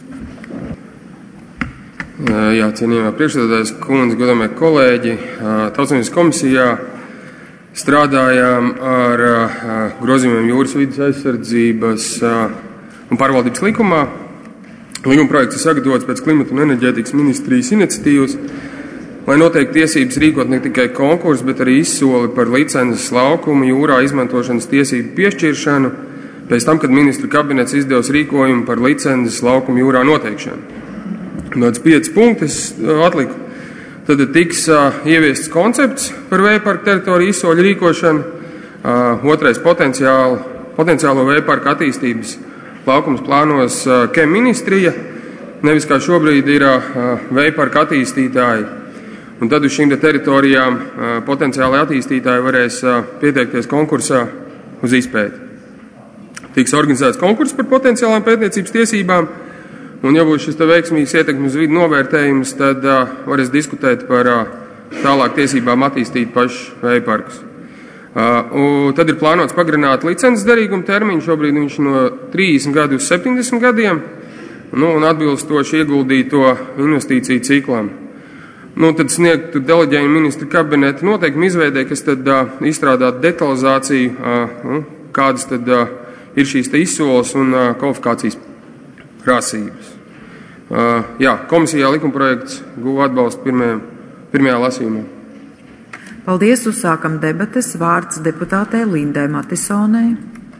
Jā, cienījamā priekšsēdētājas kundze, godāmie kolēģi, Tautsaimniecības komisijā strādājām ar grozījumiem jūras vides aizsardzības un pārvaldības likumā. Likuma projekts ir sagatavots pēc klimata un enerģētikas ministrijas iniciatīvas, lai noteikti tiesības rīkot ne tikai konkursu, bet arī izsoli par licences laukumu jūrā izmantošanas tiesību piešķiršanu, pēc tam, kad ministru kabinets izdevusi rīkojumu par licences laukumu jūrā noteikšanu. Daudz pieci punkti atliku. Tad tiks uh, ieviests koncepts par vēja parka teritoriju izsoļu rīkošanu, uh, otrais potenciālo, potenciālo vēja parka attīstības laukums plānos uh, KEM ministrija, nevis kā šobrīd ir uh, vēja parka attīstītāji. Un tad uz šīm teritorijām uh, potenciāli attīstītāji varēs uh, pieteikties konkursā uz izpēti. Tiks organizēts konkurss par potenciālām pētniecības tiesībām. Un, ja būs šis veiksmīgs ietekmes vidu novērtējums, tad uh, varēs diskutēt par uh, tālāk tiesībām attīstīt pašus vēja parkus. Uh, tad ir plānots pagarināt licences derīguma termiņu, šobrīd viņš no trīsdesmit gadu uz septiņdesmit gadiem, nu, un atbilstoši ieguldīto investīciju ciklam. Nu, tad sniegtu deleģējumu ministru kabineta noteikumu izveidē, kas tad uh, izstrādāt detalizāciju, uh, nu, kādas tad uh, ir šīs te izsoles un uh, kvalifikācijas prasības. Uh, jā, komisijā likumprojekts guva atbalstu pirmajā, pirmajā lasījumā. Paldies, uzsākam debates. Vārds deputātei Lindai Matisonei.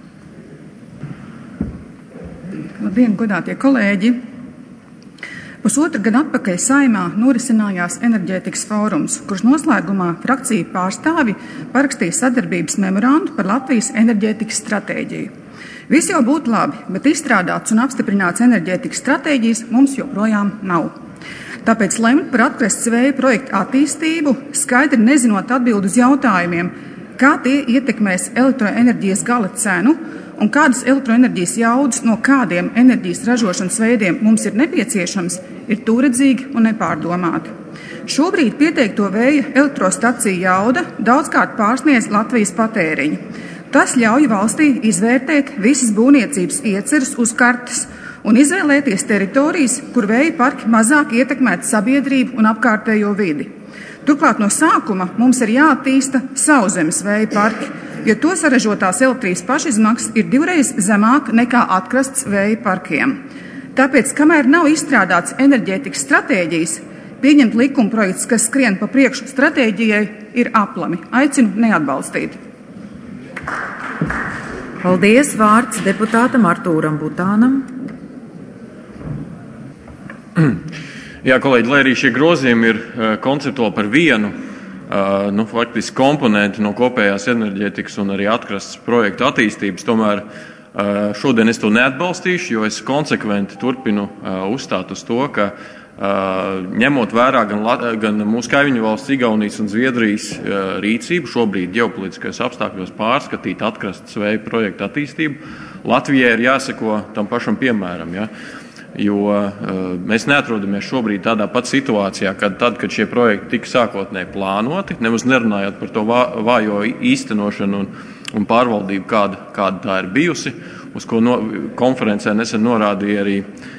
Labdien, godātie kolēģi! Pusotru gadu atpakaļ Saeimā norisinājās enerģētikas fórums, kurš noslēgumā frakciju pārstāvi parakstīja sadarbības memorandu par Latvijas enerģētikas stratēģiju. Viss jau būtu labi, bet izstrādāts un apstiprināts enerģētikas stratēģijas mums joprojām nav. Tāpēc lemt par atkrastes vēja projektu attīstību, skaidri nezinot atbildi uz jautājumiem, kā tie ietekmēs elektroenerģijas gala cenu un kādas elektroenerģijas jaudas no kādiem enerģijas ražošanas veidiem mums ir nepieciešams, ir tūredzīgi un nepārdomāti. Šobrīd pieteikto vēja elektrostaciju jauda daudzkārt pārsniedz Latvijas patēriņu. Tas ļauj valstī izvērtēt visas būvniecības ieceres uz kartes un izvēlēties teritorijas, kur vēja parki mazāk ietekmētu sabiedrību un apkārtējo vidi. Turklāt no sākuma mums ir jāattīsta sauszemes vēja parki, jo to saražotās elektrības pašizmaksas ir divreiz zemāk nekā atkrastes vēja parkiem. Tāpēc, kamēr nav izstrādāts enerģētikas stratēģijas, pieņemt likumprojekts, kas skrien pa priekšu stratēģijai, ir aplami. Aicinu neatbalstīt. Paldies, vārds deputātam Artūram Butānam. Jā, kolēģi, lai arī šie grozījumi ir konceptuāli par vienu, nu, faktiski komponenti no kopējās enerģētikas un arī atkrastes projektu attīstības, tomēr šodien es to neatbalstīšu, jo es konsekventi turpinu uzstāt uz to, ka ņemot vērā gan, gan mūsu kaimiņu valsts Igaunijas un Zviedrijas rīcību, šobrīd ģeopolitiskajos apstākļos pārskatīt atkrastes vēja projektu attīstību, Latvijai ir jāseko tam pašam piemēram. Ja? Jo mēs neatrodamies šobrīd tādā pat situācijā, kad tad, kad šie projekti tika sākotnēji plānoti, nemaz nerunājot par to vājo īstenošanu un, un pārvaldību, kāda, kāda tā ir bijusi, uz ko no, konferencē nesen norādīja arī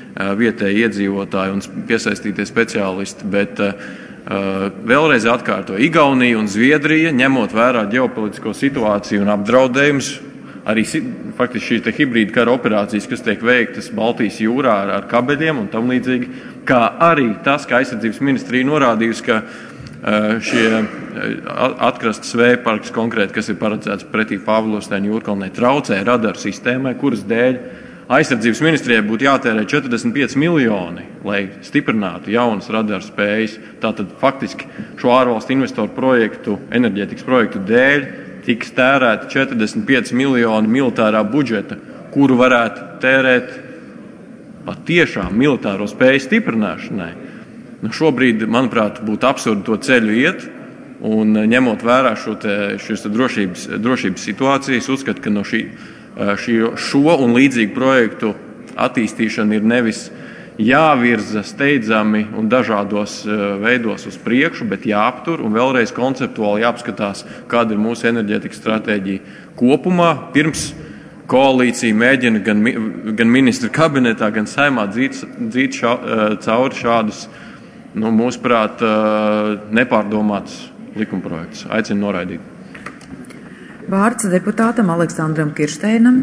vietēji iedzīvotāji un piesaistītie speciālisti, bet vēlreiz atkārtoju, Igaunija un Zviedrija, ņemot vērā ģeopolitisko situāciju un apdraudējumus, arī faktiski šīs hibrīda kara operācijas, kas tiek veiktas Baltijas jūrā ar, ar kabeļiem un tam līdzīgi, kā arī tas, ka aizsardzības ministrija norādījusi, ka šie atkrastes vēja parks konkrēti, kas ir paredzēts pretī Pāvilostēņu jūrkalnē, traucē radaru sistēmai, kuras dēļ aizsardzības ministrijai būtu jātērē četrdesmit pieci miljoni, lai stiprinātu jaunas radaru spējas. Tātad faktiski šo ārvalstu investoru projektu, enerģētikas projektu dēļ tiks tērēti četrdesmit pieci miljoni militārā budžeta, kuru varētu tērēt pat tiešām militāro spēju stiprināšanai. Nu, šobrīd, manuprāt, būtu absurdi to ceļu iet, un ņemot vērā šo, te, šis te drošības, drošības situācijas, uzskatu, ka no šī, šī, šo un līdzīgu projektu attīstīšana ir nevis jāvirza steidzami un dažādos veidos uz priekšu, bet jāaptur un vēlreiz konceptuāli jāapskatās, kāda ir mūsu enerģētikas stratēģija kopumā. Pirms koalīcija mēģina gan, gan ministra kabinetā, gan saimā dzīt, dzīt šā, cauri šādus, nu, mūsuprāt, nepārdomātus likumprojektus. Aicinu noraidīt. Vārds deputātam Aleksandram Kiršteinam.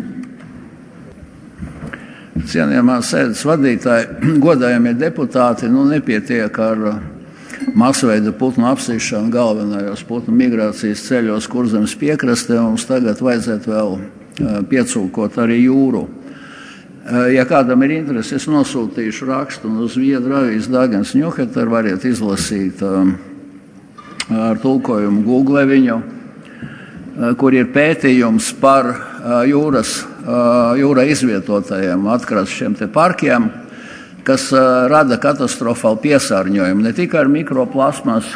Cienījamā sēdes vadītāji, godājamie deputāti, nu nepietiek ar masveida putnu apsīšanu galvenajos putnu migrācijas ceļos Kurzemes piekrastē, mums tagad vajadzētu vēl piecūkot arī jūru. Ja kādam ir interesi, es nosūtīšu rakstu uz Zviedru avīzi Dagens Nyheter, variet izlasīt ar tulkojumu Google viņu, kur ir pētījums par jūras, jūrā izvietotajiem atkrasšiem te parkiem, kas rada katastrofālu piesārņojumu ne tikai ar mikroplasmas,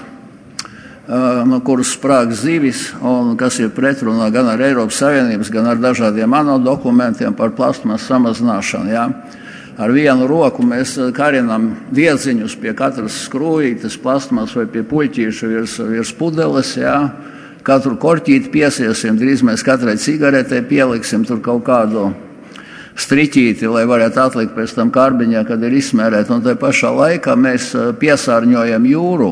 no kuras sprāg zivis, un kas ir pretrunā gan ar Eiropas Savienības, gan ar dažādiem ANO dokumentiem par plasmas samazināšanu. Ja? Ar vienu roku mēs karinam diedziņus pie katras skrūvītes, plasmas vai pie puļķīša virs, virs pudeles, ja? Katru korķīti piesiesim, drīz mēs katrai cigaretei pieliksim tur kaut kādu striķīti, lai varētu atlikt pēc tam karbiņā, kad ir izsmērēt, un tai pašā laikā mēs piesārņojam jūru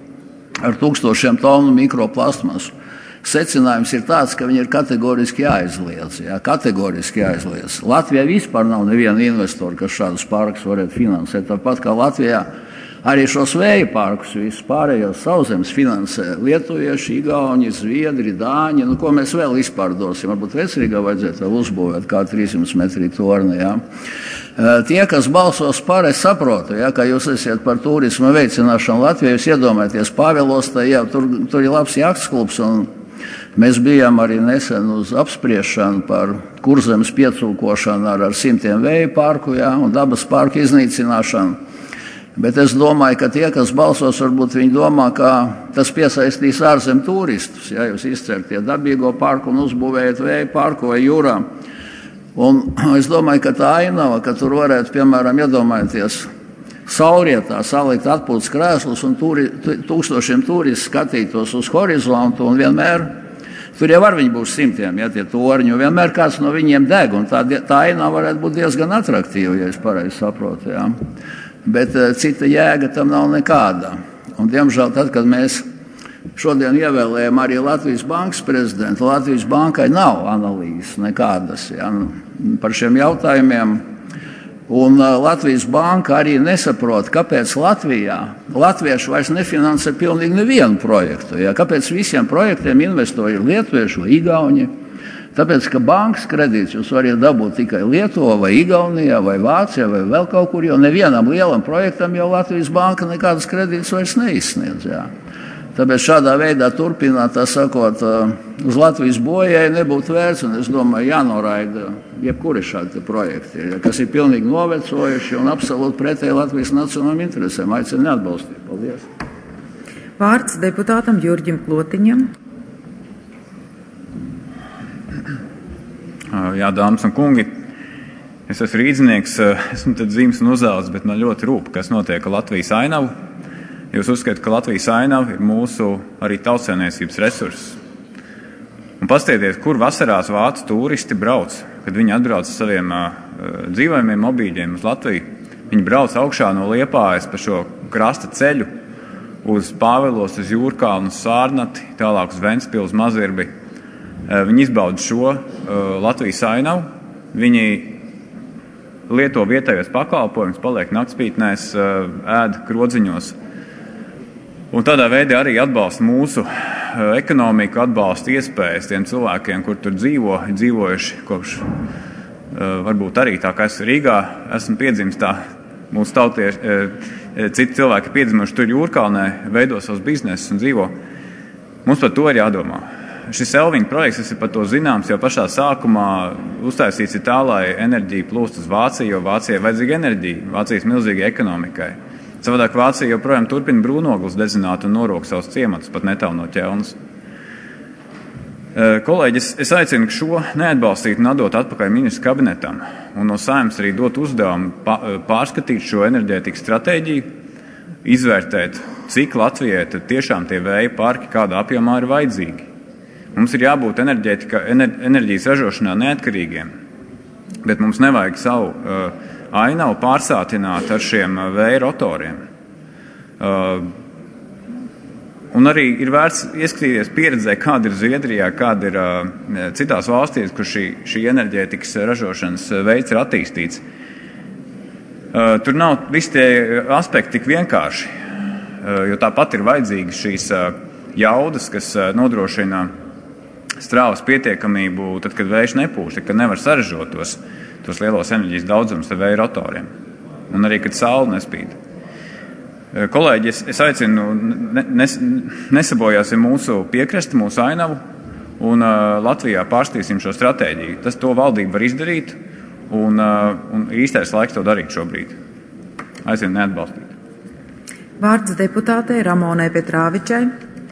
ar tūkstošiem tonu mikroplasmasu. Secinājums ir tāds, ka viņi ir kategoriski jāizliedz. Jā, kategoriski jāizliedz. Latvijā vispār nav neviena investora, kas šādus parkus varētu finansēt. Tāpat kā Latvijā arī šos vēja parkus, visus pārējos sauszemes finansē lietuvieši, igauņi, zviedri, dāņi. Nu, ko mēs vēl izpārdosim? Varbūt Vecrīgā vajadzētu vēl uzbūvēt kā trīssimts metru torni. Jā. Tie, kas balsos par, es saprotu, ja, ka jūs esat par turismu veicināšanu Latvijā, jūs iedomājaties Pāvilostā, jā, tur, tur ir labs jakts klubs, un mēs bijām arī nesen uz apspriešanu par Kurzemes piecūkošanu ar, ar simtiem vēja parku, jā, un dabas parku iznīcināšanu. Bet es domāju, ka tie, kas balsos, varbūt viņi domā, ka tas piesaistīs ārzem turistus, ja jūs izcertie dabīgo parku un uzbūvējat vēja parku vai jūrā. Un es domāju, ka tā ainava, ka tur varētu, piemēram, iedomājoties saulrietā salikt atpūtas krēslus un turi, tūkstošiem turistu skatītos uz horizontu un vienmēr, tur jau var viņi būs simtiem, ja tie torņi, un vienmēr kāds no viņiem deg, un tā, tā ainava varētu būt diezgan atraktīva, ja es pareizi saprotu, jā. Bet cita jēga tam nav nekāda. Un, diemžēl, tad, kad mēs šodien ievēlējam arī Latvijas bankas prezidentu, Latvijas bankai nav analīzes nekādas, ja, par šiem jautājumiem. Un Latvijas banka arī nesaprot, kāpēc Latvijā latvieši vairs nefinansē pilnīgi nevienu projektu. Ja, kāpēc visiem projektiem investori ir lietuvieši vai igauņi. Tāpēc, ka bankas kredīts jūs varat dabūt tikai Lietuvā vai Igaunijā vai Vācijā vai vēl kaut kur, jo nevienam lielam projektam jau Latvijas banka nekādas kredītas vairs neizsniedz. Jā. Tāpēc šādā veidā turpināt, tā sakot, uz Latvijas bojai nebūtu vērts, un es domāju, jānoraida jebkuri šādi projekti, kas ir pilnīgi novecojuši un absolūti pretēji Latvijas nacionālajiem interesēm. Aicinu neatbalstīt. Paldies. Vārds deputātam Jurģim Plotiņam. Jā, dāmas un kungi, es esmu rīdzinieks, esmu tad zīmes un uzāls, bet man ļoti rūp, kas notiek ar Latvijas ainavu. Jūs uzskatāt, ka Latvijas ainava ir mūsu arī tautsēmniecības resurss. Un paskatieties, kur vasarās vācu turisti brauc, kad viņi atbrauc ar saviem uh, dzīvojumiem mobīļiem uz Latviju. Viņi brauc augšā no Liepājas pa šo krasta ceļu uz Pāvilos, uz Jūrkalnu, uz Sārnati, tālāk uz Ventspili, uz Mazirbi. Viņi izbauda šo uh, Latvijas ainavu, viņi lieto vietējos pakalpojumus, paliek naktspītnēs, uh, ēd krodziņos. Un tādā veidā arī atbalsta mūsu uh, ekonomiku, atbalsta iespējas tiem cilvēkiem, kur tur dzīvo, dzīvojuši kopš uh, varbūt arī tā, kā es Rīgā esmu piedzimis tā, mūsu tautieši, uh, citi cilvēki piedzimuši tur Jūrkalnē, veido savus biznesus un dzīvo. Mums par to ir jādomā. Šis Elviņa projekts, tas ir par to zināms, jau pašā sākumā uztaisīts ir tā, lai enerģija plūst uz Vāciju, jo Vācijai vajadzīga enerģija, Vācijas milzīgai ekonomikai. Savādāk Vācija joprojām turpina brūnogles dedzināt un norok savus ciematus, pat netālu no Ķelnas. Kolēģis, es aicinu šo neatbalstīt un atdot atpakaļ ministru kabinetam un no Saeimas arī dot uzdevumu pārskatīt šo enerģētikas stratēģiju, izvērtēt, cik Latvijai tad tiešām tie vēja parki kādā apjomā ir vajadzīgi. Mums ir jābūt enerģijas ražošanā neatkarīgiem, bet mums nevajag savu uh, ainavu pārsātināt ar šiem uh, vēja rotoriem. Uh, un arī ir vērts ieskatīties pieredzē, kāda ir Zviedrijā, kāda ir uh, citās valstīs, kur šī, šī enerģētikas ražošanas veids ir attīstīts. Uh, tur nav visi tie aspekti tik vienkārši, uh, jo tāpat ir vajadzīgas šīs uh, jaudas, kas uh, nodrošina strāvas pietiekamību, tad, kad vējš nepūš, tad, kad nevar saražot tos, tos lielos enerģijas daudzumus ar vēja rotoriem. Un arī, kad saule nespīd. Kolēģi, es, es aicinu, nes, nesabojāsim mūsu piekrasti, mūsu ainavu, un uh, Latvijā pārstīsim šo stratēģiju. Tas to valdība var izdarīt, un, uh, un īstais laiks to darīt šobrīd. Aicinu neatbalstīt. Vārds deputātei Ramonai Petrāvičai.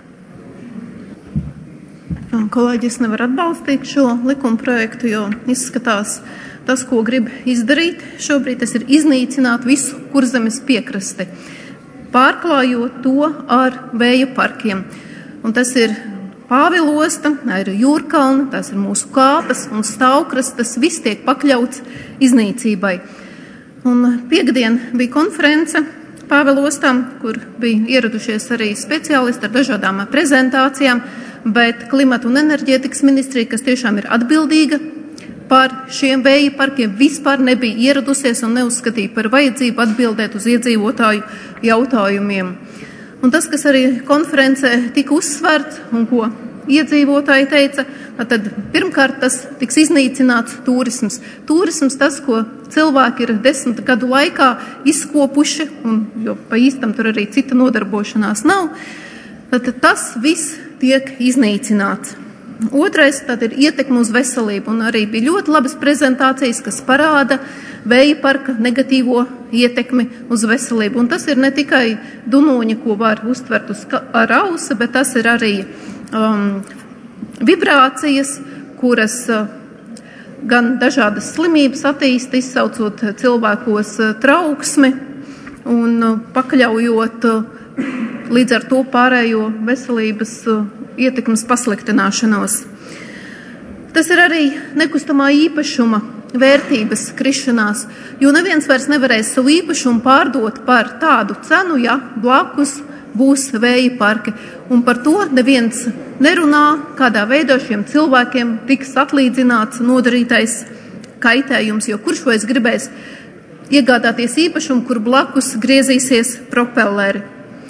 Kolēģis nevar atbalstīt šo likumprojektu, jo izskatās tas, ko grib izdarīt šobrīd, tas ir iznīcināt visu Kurzemes piekrasti, pārklājot to ar vēja parkiem. Un tas ir Pāvilosta, ir Jūrkalna, tās ir mūsu kāpas un Stāvkras, tas viss tiek pakļauts iznīcībai. Un piekdien bija konference Pāvilostām, kur bija ieradušies arī speciālisti ar dažādām prezentācijām, bet klimata un enerģētikas ministrija, kas tiešām ir atbildīga par šiem vēja parkiem, vispār nebija ieradusies un neuzskatīja par vajadzību atbildēt uz iedzīvotāju jautājumiem. Un tas, kas arī konferencē tika uzsverts un ko iedzīvotāji teica, tad pirmkārt tas tiks iznīcināts turisms. Turisms tas, ko cilvēki ir desmit gadu laikā izkopuši, un, jo pa īstam tur arī cita nodarbošanās nav, tad tas viss tiek iznīcināts. Otrais tad ir ietekme uz veselību, un arī bija ļoti labas prezentācijas, kas parāda vēja parka negatīvo ietekmi uz veselību. Un tas ir ne tikai dunoņa, ko var uztvert uz ar ausi, bet tas ir arī um, vibrācijas, kuras uh, gan dažādas slimības attīsta, izsaucot cilvēkos uh, trauksmi un uh, pakļaujot uh, līdz ar to pārējo veselības uh, ietekmes pasliktināšanos. Tas ir arī nekustamā īpašuma vērtības krišanās, jo neviens vairs nevarēs savu īpašumu pārdot par tādu cenu, ja blakus būs vēja parki. Un par to neviens nerunā, kādā veidā šiem cilvēkiem tiks atlīdzināts nodarītais kaitējums, jo kurš vairs gribēs iegādāties īpašumu, kur blakus griezīsies propelleri.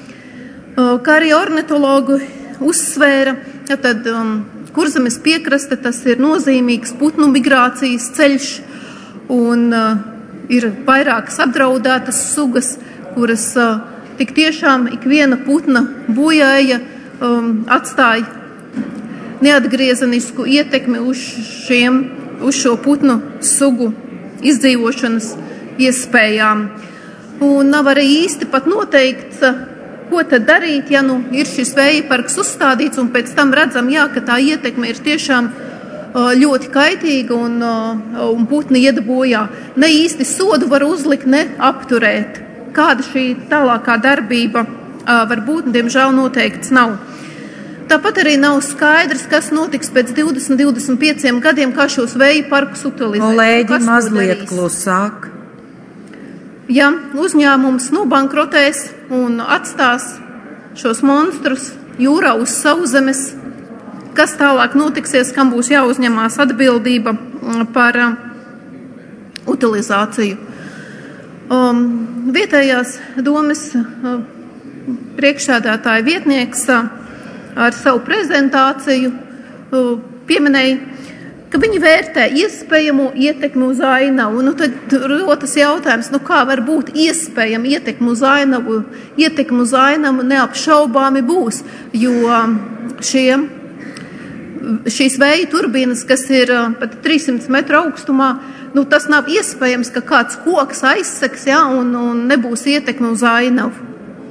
Kā arī ornitologu uzsvēra, ja tad um, Kurzemes piekraste tas ir nozīmīgs putnu migrācijas ceļš un uh, ir vairākas apdraudētas sugas, kuras uh, tik tiešām ikviena putna bojāja um, atstāja neatgriezenisku ietekmi uz, šiem, uz šo putnu sugu izdzīvošanas iespējām. Un nav arī īsti pat noteikts, ko tad darīt, ja nu ir šis vēja parks uzstādīts un pēc tam redzam, jā, ka tā ietekme ir tiešām ļoti kaitīga un, un putni iet bojā. Ne īsti sodu var uzlikt, ne apturēt. Kāda šī tālākā darbība var būt, diemžēl noteikts nav. Tāpat arī nav skaidrs, kas notiks pēc divdesmit, divdesmit pieciem gadiem, kā šos vēja parkus utilizēt. Kolēģi, mazliet klusāk. ja uzņēmums nobankrotēs un atstās šos monstrus jūrā uz sauszemes, kas tālāk notiksies, kam būs jāuzņemās atbildība par uh, utilizāciju. Um, vietējās domes uh, priekšsēdētāja vietnieks uh, ar savu prezentāciju uh, pieminēja, ka viņi vērtē iespējamo ietekmi uz ainavu. Nu, tad rotas jautājums, nu kā var būt iespējama ietekmi uz ainavu? Ietekmi uz ainavu neapšaubāmi būs, jo šie, šīs vēja turbīnas, kas ir pat trīssimti metru augstumā, nu, tas nav iespējams, ka kāds koks aizseks, ja, un, un nebūs ietekmi uz ainavu.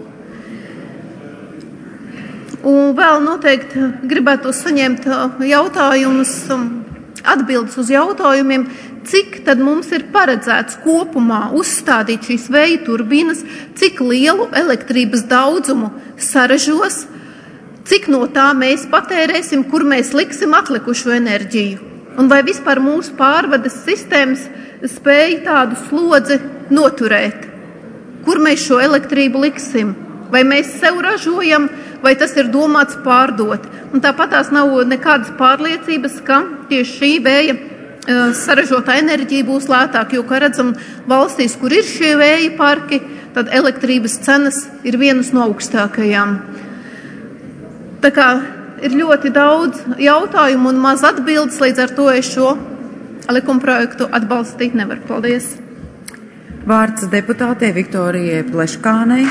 Un vēl noteikti gribētu saņemt jautājumus, atbildes uz jautājumiem, cik tad mums ir paredzēts kopumā uzstādīt šīs vēja turbīnas, cik lielu elektrības daudzumu saražos, cik no tā mēs patērēsim, kur mēs liksim atlikušo enerģiju. Un vai vispār mūsu pārvades sistēmas spēja tādu slodzi noturēt? Kur mēs šo elektrību liksim? Vai mēs sev ražojam, vai tas ir domāts pārdot? Un tāpat tās nav nekādas pārliecības, ka tieši šī vēja uh, saražotā enerģija būs lētāk, jo, kā redzam, valstīs, kur ir šie vēja parki, tad elektrības cenas ir vienas no augstākajām. Tā kā ir ļoti daudz jautājumu un maz atbildes, līdz ar to es šo likumprojektu atbalstīt nevaru. Paldies! Vārds deputātei Viktorijai Pleškānei.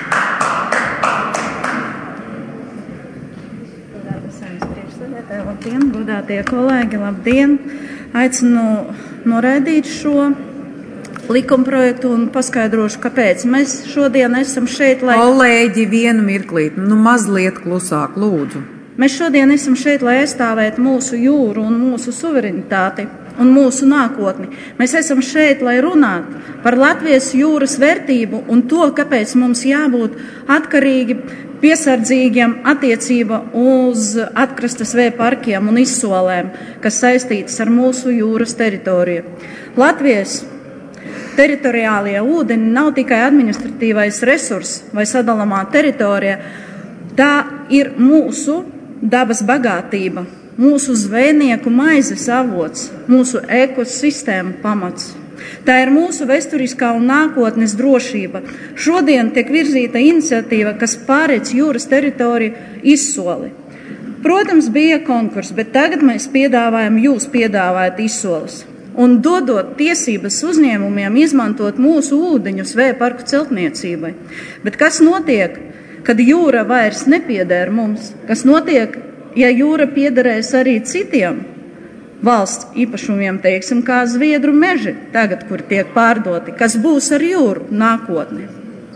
Labdien, godātie kolēģi, labdien! Aicinu noraidīt šo likumprojektu un paskaidrošu, kāpēc. Mēs šodien esam šeit, lai... Kolēģi, vienu mirklīt, nu mazliet klusāk, lūdzu. Mēs šodien esam šeit, lai aizstāvētu mūsu jūru un mūsu suverenitāti un mūsu nākotni. Mēs esam šeit, lai runātu par Latvijas jūras vērtību un to, kāpēc mums jābūt atkarīgi, piesardzīgiem attiecība uz atkrastes vēja parkiem un izsolēm, kas saistītas ar mūsu jūras teritoriju. Latvijas teritoriālie ūdeņi nav tikai administratīvais resurs vai sadalāmā teritorija, tā ir mūsu dabas bagātība, mūsu zvejnieku maizes avots, mūsu ekosistēma pamats. Tā ir mūsu vēsturiskā un nākotnes drošība. Šodien tiek virzīta iniciatīva, kas pārēc jūras teritoriju izsoli. Protams, bija konkurss, bet tagad mēs piedāvājam, jūs piedāvājat izsoles. Un dodot tiesības uzņēmumiem izmantot mūsu ūdeņus vēja parku celtniecībai. Bet kas notiek, kad jūra vairs nepieder mums? Kas notiek, ja jūra piederēs arī citiem valsts īpašumiem, teiksim, kā Zviedru meži, tagad, kur tiek pārdoti, kas būs ar jūru nākotnē?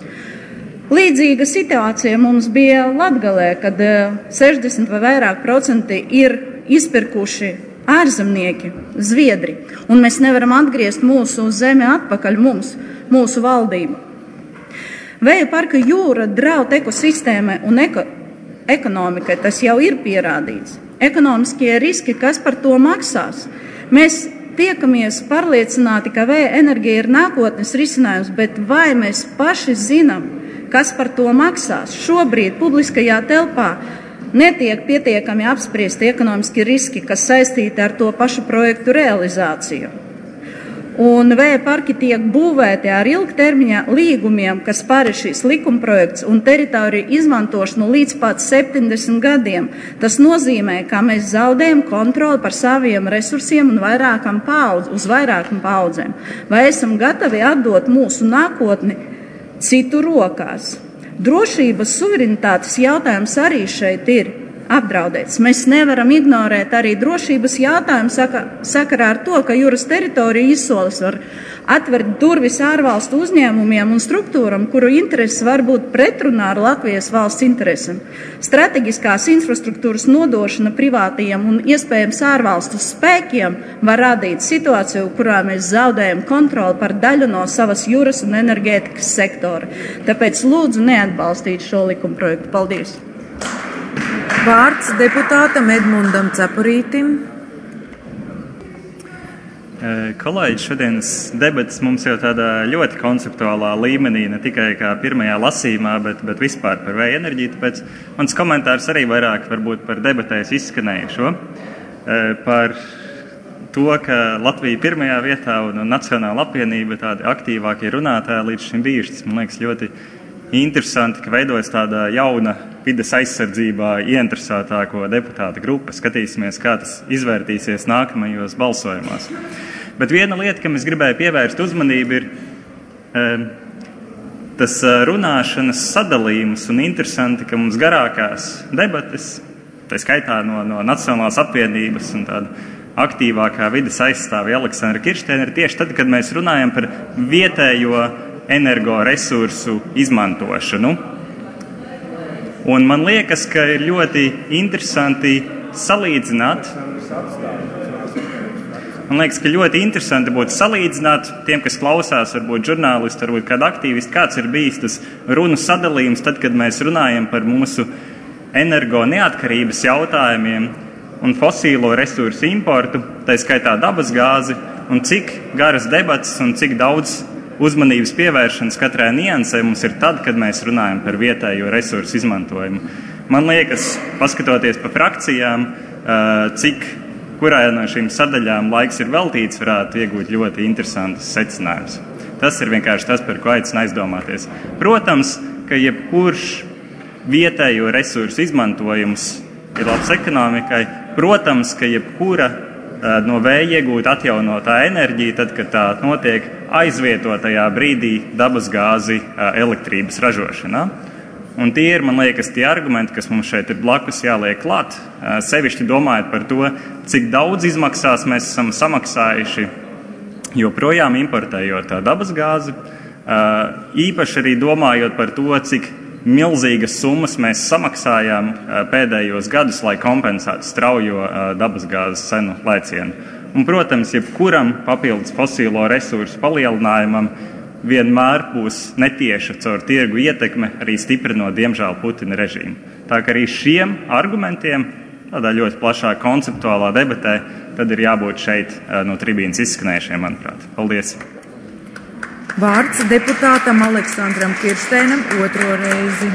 Līdzīga situācija mums bija Latgalē, kad sešdesmit vai vairāk procenti ir izpirkuši ārzemnieki, Zviedri, un mēs nevaram atgriezt mūsu zemi atpakaļ mums, mūsu valdību. Vēja parka jūra draud ekosistēmai un eko, ekonomikai, tas jau ir pierādīts. Ekonomiskie riski, kas par to maksās. Mēs tiekamies pārliecināti, ka vēja enerģija ir nākotnes risinājums, bet vai mēs paši zinām, kas par to maksās? Šobrīd publiskajā telpā netiek pietiekami apspriesti ekonomiski riski, kas saistīti ar to pašu projektu realizāciju. Un vēja parki tiek būvēti ar ilgtermiņa līgumiem, kas paredz šīs likumprojekts un teritoriju izmantošanu līdz pat septiņdesmit gadiem. Tas nozīmē, ka mēs zaudējam kontroli par saviem resursiem un vairākam paudz, uz vairākam paudzēm. Vai esam gatavi atdot mūsu nākotni citu rokās? Drošības suverenitātes jautājums arī šeit ir apdraudēts. Mēs nevaram ignorēt arī drošības jautājumu saka, sakarā ar to, ka jūras teritorija izsoles var atvert durvis ārvalstu uzņēmumiem un struktūram, kuru intereses var būt pretrunā ar Latvijas valsts interesēm. Strateģiskās infrastruktūras nodošana privātajiem un iespējams ārvalstu spēkiem var radīt situāciju, kurā mēs zaudējam kontroli par daļu no savas jūras un enerģētikas sektora. Tāpēc lūdzu neatbalstīt šo likumprojektu. Paldies! Vārds deputātam Edmundam Cepurītim. Kolēģi, šodienas debatas mums jau tādā ļoti konceptuālā līmenī, ne tikai kā pirmajā lasījumā, bet, bet vispār par vēja enerģiju. Tāpēc mans komentārs arī vairāk varbūt par debatēs izskanējušo. Par to, ka Latvija pirmajā vietā un Nacionāla apvienība tādi aktīvākie runātāji līdz šim bijuši. Tas man liekas ļoti interesanti, ka veidojas tāda jauna vides aizsardzībā ieinteresētāko deputāta grupa. Skatīsimies, kā tas izvērtīsies nākamajos balsojumos. Bet viena lieta, kam es gribēju pievērst uzmanību, ir e, tas runāšanas sadalījums, un interesanti, ka mums garākās debates, tā skaitā no, no Nacionālās apvienības un tāda aktīvākā vides aizstāvja Aleksandra Kirsteina, ir tieši tad, kad mēs runājam par vietējo energoresursu izmantošanu. Un man liekas, ka ir ļoti interesanti salīdzināt, man liekas, ka ļoti interesanti būtu salīdzināt tiem, kas klausās, varbūt žurnālisti, varbūt kādi aktīvisti, kāds ir bijis tas runu sadalījums tad, kad mēs runājam par mūsu energo neatkarības jautājumiem un fosīlo resursu importu, tā skaitā dabas gāzi, un cik garas debatas un cik daudz uzmanības pievēršanas katrai niansē mums ir tad, kad mēs runājam par vietējo resursu izmantojumu. Man liekas, paskatoties pa frakcijām, cik kurā no šīm sadaļām laiks ir veltīts, varētu iegūt ļoti interesantus secinājumus. Tas ir vienkārši tas, par ko aicinu aizdomāties. Protams, ka jebkurš vietējo resursu izmantojums ir labs ekonomikai. Protams, ka jebkura no vēja iegūta atjaunotā enerģija, tad, kad tā notiek aizvietotajā brīdī dabas gāzi elektrības ražošanā. Un tie ir, man liekas, tie argumenti, kas mums šeit ir blakus jāliek klāt, sevišķi domājot par to, cik daudz izmaksās mēs esam samaksājuši joprojām importējot dabas gāzi, īpaši arī domājot par to, cik milzīgas summas mēs samaksājām pēdējos gadus, lai kompensētu straujo dabasgāzes cenu lēcienu. Un, protams, jebkuram papildus fosīlo resursu palielinājumam vienmēr būs netieša caur tirgu ietekme, arī stiprinot, diemžēl, Putina režīmu. Tā kā arī šiem argumentiem, tādā ļoti plašā konceptuālā debatē, tad ir jābūt šeit no tribīnas izskanējušiem, manuprāt. Paldies! Vārds deputātam Aleksandram Kirsteinam otro reizi.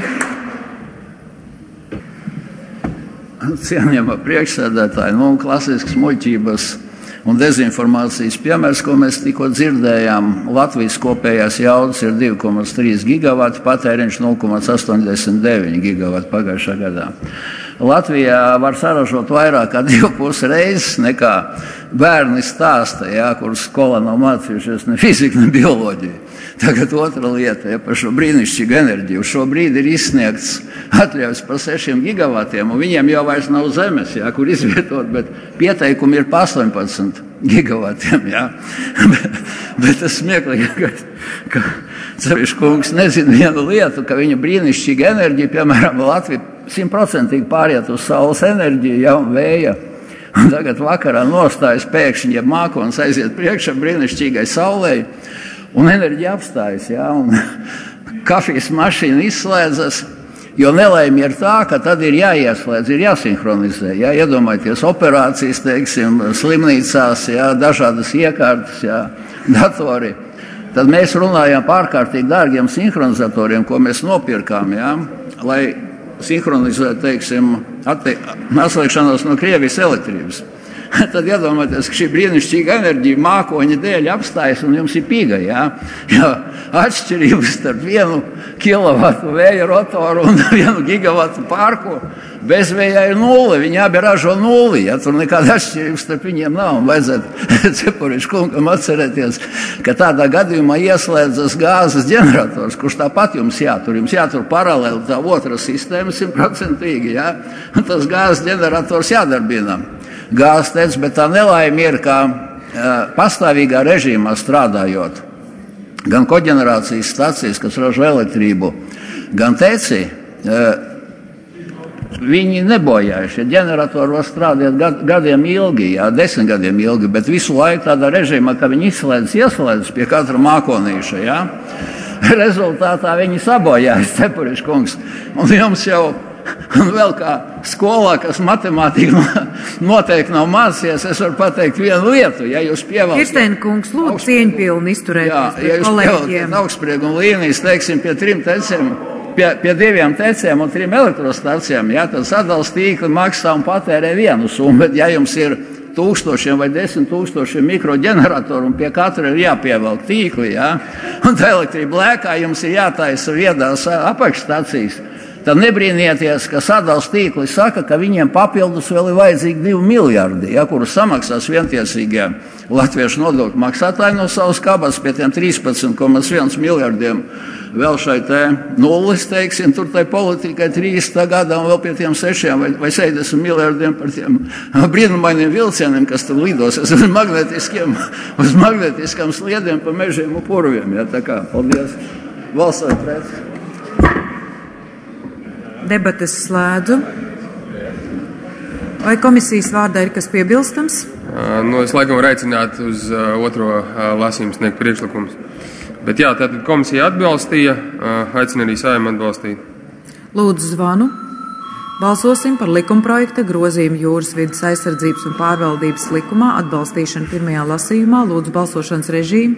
Cienījamā priekšsēdētāja, nu, klasisks muļķības un dezinformācijas piemērs, ko mēs tikko dzirdējām. Latvijas kopējās jaudas ir divi komats trīs gigavati, patēriņš nulle komats astoņdesmit deviņi gigavati pagājušā gadā. Latvijā var saražot vairāk kā divu pusi reizes nekā bērni stāsta, jā, kurus skolā nav mācījušies ne fiziku, ne bioloģiju. Tagad otra lieta, ja par šo brīnišķīgu enerģiju. Šobrīd ir izsniegts atļaujas par sešiem gigavatiem, un viņiem jau vairs nav zemes, jā, kur izvietot, bet pieteikumi ir pa astoņpadsmit gigavatiem. Jā. bet, bet tas smieklīgi, ka, ka Cevišs kungs nezina vienu lietu, ka viņa brīnišķīga enerģija, piemēram, Latvija simtprocentīgi pāriet uz saules enerģiju, ja, un vēja. Un tagad vakarā nostājas pēkšņi, ja mākonis aiziet priekšā brīnišķīgai saulei, un enerģija apstājas, ja, un kafijas mašīna izslēdzas, jo nelaime ir tā, ka tad ir jāieslēdz, ir jāsinhronizē, ja, iedomājieties operācijas, teiksim, slimnīcās, ja, dažādas iekārtas, ja, datori. Tad mēs runājām par ārkārtīgi dārgiem sinhronizatoriem, ko mēs nopirkām, ja, lai sinhronizēt, teiksim, atslēgšanos no Krievijas elektrības. Tad iedomājieties, ka šī brīnišķīga enerģija mākoņa dēļ apstājas un jums ir pīga, jā. Jā, atšķirības starp vienu kilovatu vēja rotoru un vienu gigavatu parku bez vējā ir nulle, viņi abi ražo nulli, ja, tur nekāda atšķirības starp viņiem nav. Un vajadzētu Cepuriša kungam atcerēties, ka tādā gadījumā ieslēdzas gāzes ģenerators, kurš tāpat jums jātur, jums jātur paralēli tā otra sistēma simtprocentīgi, ja, un tas gāzes ģenerators jādarbina. Gāzes tec, bet tā nelaime ir, ka uh, pastāvīgā režīmā strādājot, gan koģenerācijas stacijas, kas ražo elektrību, gan teci, uh, viņi nebojājuši. Ģeneratori var strādāt gad, gadiem ilgi, jā, desmit gadiem ilgi, bet visu laiku tādā režīmā, ka viņi izslēdz, ieslēdz pie katra mākonīša, jā. Rezultātā viņi sabojājas, Cepuriša kungs. Un jums jau Un vēl kā skolā, kas matemātiku noteikti nav mācījies, es varu pateikt vienu lietu. Ja jūs pievelkat... Kirsteina kungs, lūdzu cieņpilni izturēties pret ja kolēģiem. Augstsprieguma līnijas, teiksim, pie trim teciem, pie, pie diviem teciem un trim elektrostacijām, ja, tad sadals tīkli maksā un patērē vienu summu, bet ja jums ir tūkstošiem vai desmit tūkstošiem mikroģeneratoru un pie katra ir jāpievelk tīkli, ja, un tā elektrība lēkā, jums ir jātaisa viedās apakšstacijas, tad nebrīnieties, ka sadals tīkli saka, ka viņiem papildus vēl ir vajadzīgi divi miljardi, ja, kurus samaksās vientiesīgie latviešu nodokļu maksātāji no savas kabatas pie tiem trīspadsmit komats viens miljardiem. Vēl šai te nulles, teiksim, tur tai politikai trīsdesmit gadā un vēl pie tiem sešiem vai, vai sešdesmit miljardiem par tiem brīnumainiem vilcieniem, kas tur lidos uz magnetiskiem, uz magnetiskām sliedēm pa mežiem un purviem. Ja, tā kā, paldies. Balsot pret. Debates slēdzu. Vai komisijas vārdā ir kas piebilstams? Nu, es laikam varu aicināt uz uh, otro uh, lasījumu sniegt priekšlikumus. Bet jā, tātad komisija atbalstīja, uh, aicina arī Saeimu atbalstīt. Lūdzu zvanu. Balsosim par likumprojekta grozījumu jūras vides aizsardzības un pārvaldības likumā atbalstīšanu pirmajā lasījumā. Lūdzu balsošanas režīmu.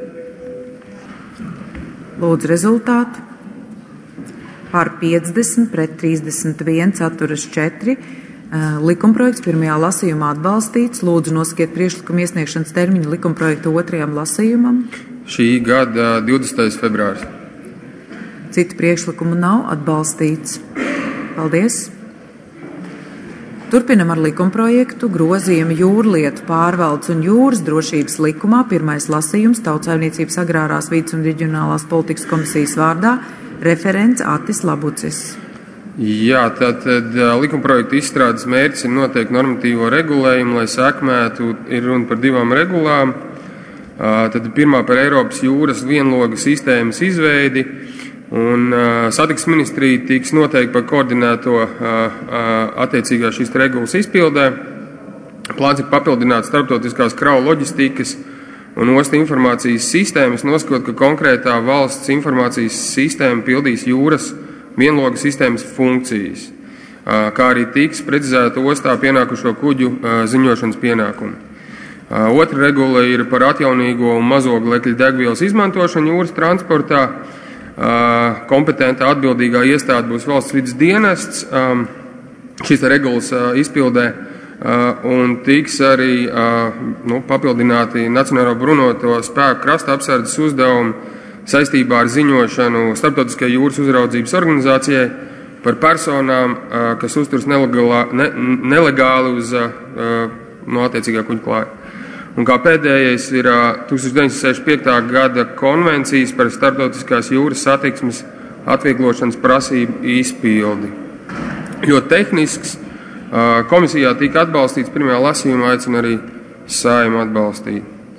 Lūdzu rezultātu. Par piecdesmit pret trīsdesmit viens atturas četri. Likumprojekts pirmajā lasījumā atbalstīts. Lūdzu nosakiet priekšlikumu iesniegšanas termiņu likumprojekta otrajam lasījumam. Šī gada divdesmitais februāris. Citu priekšlikumu nav atbalstīts. Paldies. Turpinam ar likumprojektu grozījumu jūrlietu pārvaldes un jūras drošības likumā. Pirmais lasījums Tautsaimniecības agrārās vides un reģionālās politikas komisijas vārdā. Referents Atis Labucis. Jā, tātad likumprojekta izstrādes mērķis ir noteikt normatīvo regulējumu, lai sekmētu, ir runa par divām regulām. Tad pirmā par Eiropas jūras vienloga sistēmas izveidi, un satiksmes ministrija tiks noteikti par koordinēto attiecīgā šīs regulas izpildē. Plāns ir papildināt starptautiskās kravu loģistikas un ostu informācijas sistēmas, nosakot, ka konkrētā valsts informācijas sistēma pildīs jūras vienloga sistēmas funkcijas, kā arī tiks precizēta ostā pienākušo kuģu ziņošanas pienākumu. Otra regula ir par atjaunīgo un mazoglekļa degvielas izmantošanu jūras transportā. Kompetentā atbildīgā iestāde būs valsts vides dienests šīs regulas izpildē. Uh, un tiks arī uh, nu, papildināti Nacionālo bruņoto spēku krasta apsardzes uzdevumi saistībā ar ziņošanu Starptautiskajai jūras uzraudzības organizācijai par personām, uh, kas uzturas nelegāli, ne, nelegāli uz uh, no attiecīgā kuģa klāja. Un kā pēdējais ir uh, deviņdesmit sešdesmit piekta gada konvencijas par starptautiskās jūras satiksmes atvieglošanas prasību izpildi. Ļoti tehnisks. Komisijā tika atbalstīts pirmajā lasījumā, aicina arī Saeimu atbalstīt.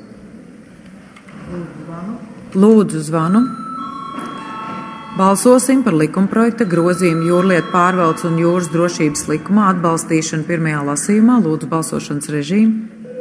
Lūdzu zvanu. Balsosim par likumprojekta grozījumu jūrlietu pārvaldes un jūras drošības likumā atbalstīšanu pirmajā lasījumā. Lūdzu balsošanas režīmu.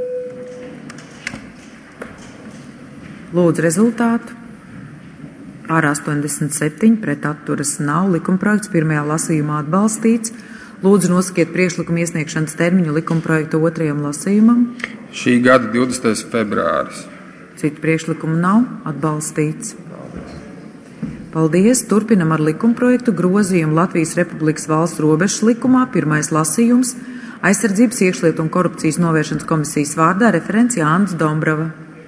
Lūdzu rezultātu. Par astoņdesmit septiņi pret atturas nav. Likumprojekts pirmajā lasījumā atbalstīts. Lūdzu nosakiet priekšlikumu iesniegšanas termiņu likumprojekta otrajam lasījumam. Šī gada divdesmitais februāris. Citu priekšlikumu nav atbalstīts. Paldies. Turpinam ar likumprojektu grozījumu Latvijas Republikas valsts robežas likumā. Pirmais lasījums Aizsardzības iekšlietu un korupcijas novēršanas komisijas vārdā referents Jānis Dombrava.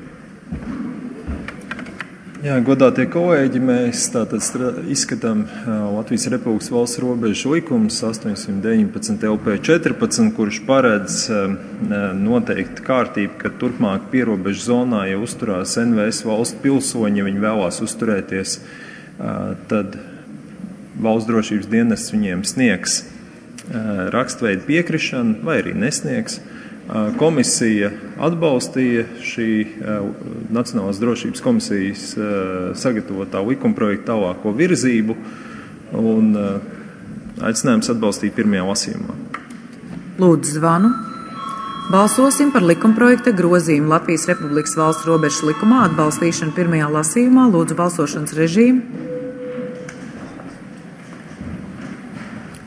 Jā, godātie kolēģi, mēs tātad izskatām Latvijas Republikas valsts robežu likums astoņsimt deviņpadsmit L P četrpadsmit, kurš paredz noteikti kārtību, ka turpmāk pierobežu zonā, ja uzturās N V S valstu pilsoņi, ja viņi vēlās uzturēties, tad valsts drošības dienests viņiem sniegs rakstveidu piekrišanu vai arī nesniegs. Komisija atbalstīja šī Nacionālās drošības komisijas sagatavotā likumprojekta tālāko virzību un aicinājums atbalstīt pirmajā lasījumā. Lūdzu zvanu. Balsosim par likumprojekta grozījumu Latvijas Republikas valsts robežas likumā atbalstīšanu pirmajā lasījumā. Lūdzu balsošanas režīmu.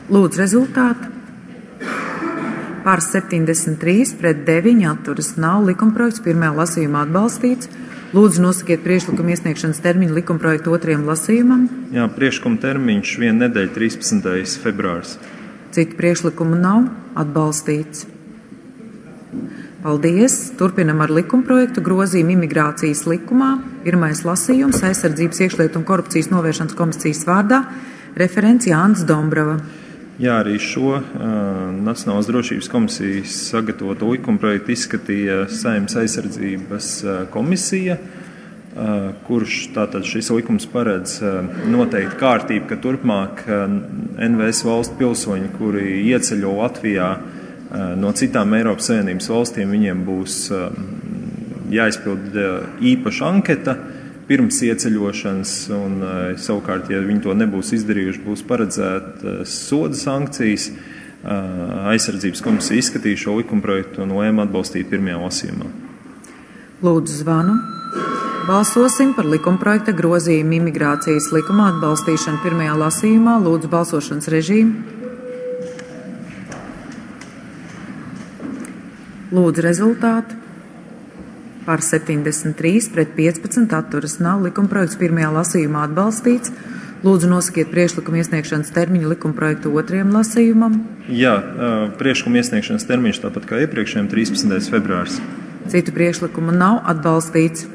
Lūdzu rezultātu. Par septiņdesmit trīs pret deviņi atturas nav. Likumprojekts pirmajā lasījumā atbalstīts. Lūdzu nosakiet priekšlikumu iesniegšanas termiņu likumprojektu otrajam lasījumam. Jā, priekšlikuma termiņš viena nedēļa trīspadsmitais februārs. Citu priekšlikumu nav. Atbalstīts. Paldies. Turpinam ar likumprojektu grozījumu imigrācijas likumā. Pirmais lasījums aizsardzības iekšlietu un korupcijas novēršanas komisijas vārdā. Referents Jānis Dombrava. Jā, arī šo uh, Nacionālās drošības komisijas sagatavoto likumprojektu izskatīja Saeimas aizsardzības uh, komisija, uh, kurš tātad šis likums paredz uh, noteikti kārtību, ka turpmāk uh, N V S valstu pilsoņi, kuri ieceļo Latvijā uh, no citām Eiropas Savienības valstīm, viņiem būs uh, jāizpild uh, īpaša anketa pirms ieceļošanas, un savukārt, ja viņi to nebūs izdarījuši, būs paredzētas soda sankcijas. Aizsardzības komisija izskatīja šo likumprojektu un lēma atbalstīt pirmajā lasījumā. Lūdzu zvanu. Balsosim par likumprojekta grozījumu imigrācijas likumā atbalstīšanu pirmajā lasījumā. Lūdzu balsošanas režīmu. Lūdzu rezultātu. Par septiņdesmit trīs pret piecpadsmit atturas nav. Likumprojekts pirmajā lasījumā atbalstīts. Lūdzu nosakiet priekšlikumu iesniegšanas termiņu likumprojektu otrajam lasījumam. Jā, priekšlikumu iesniegšanas termiņš tāpat kā iepriekšējiem trīspadsmitais februārs. Citu priekšlikumu nav. Atbalstīts.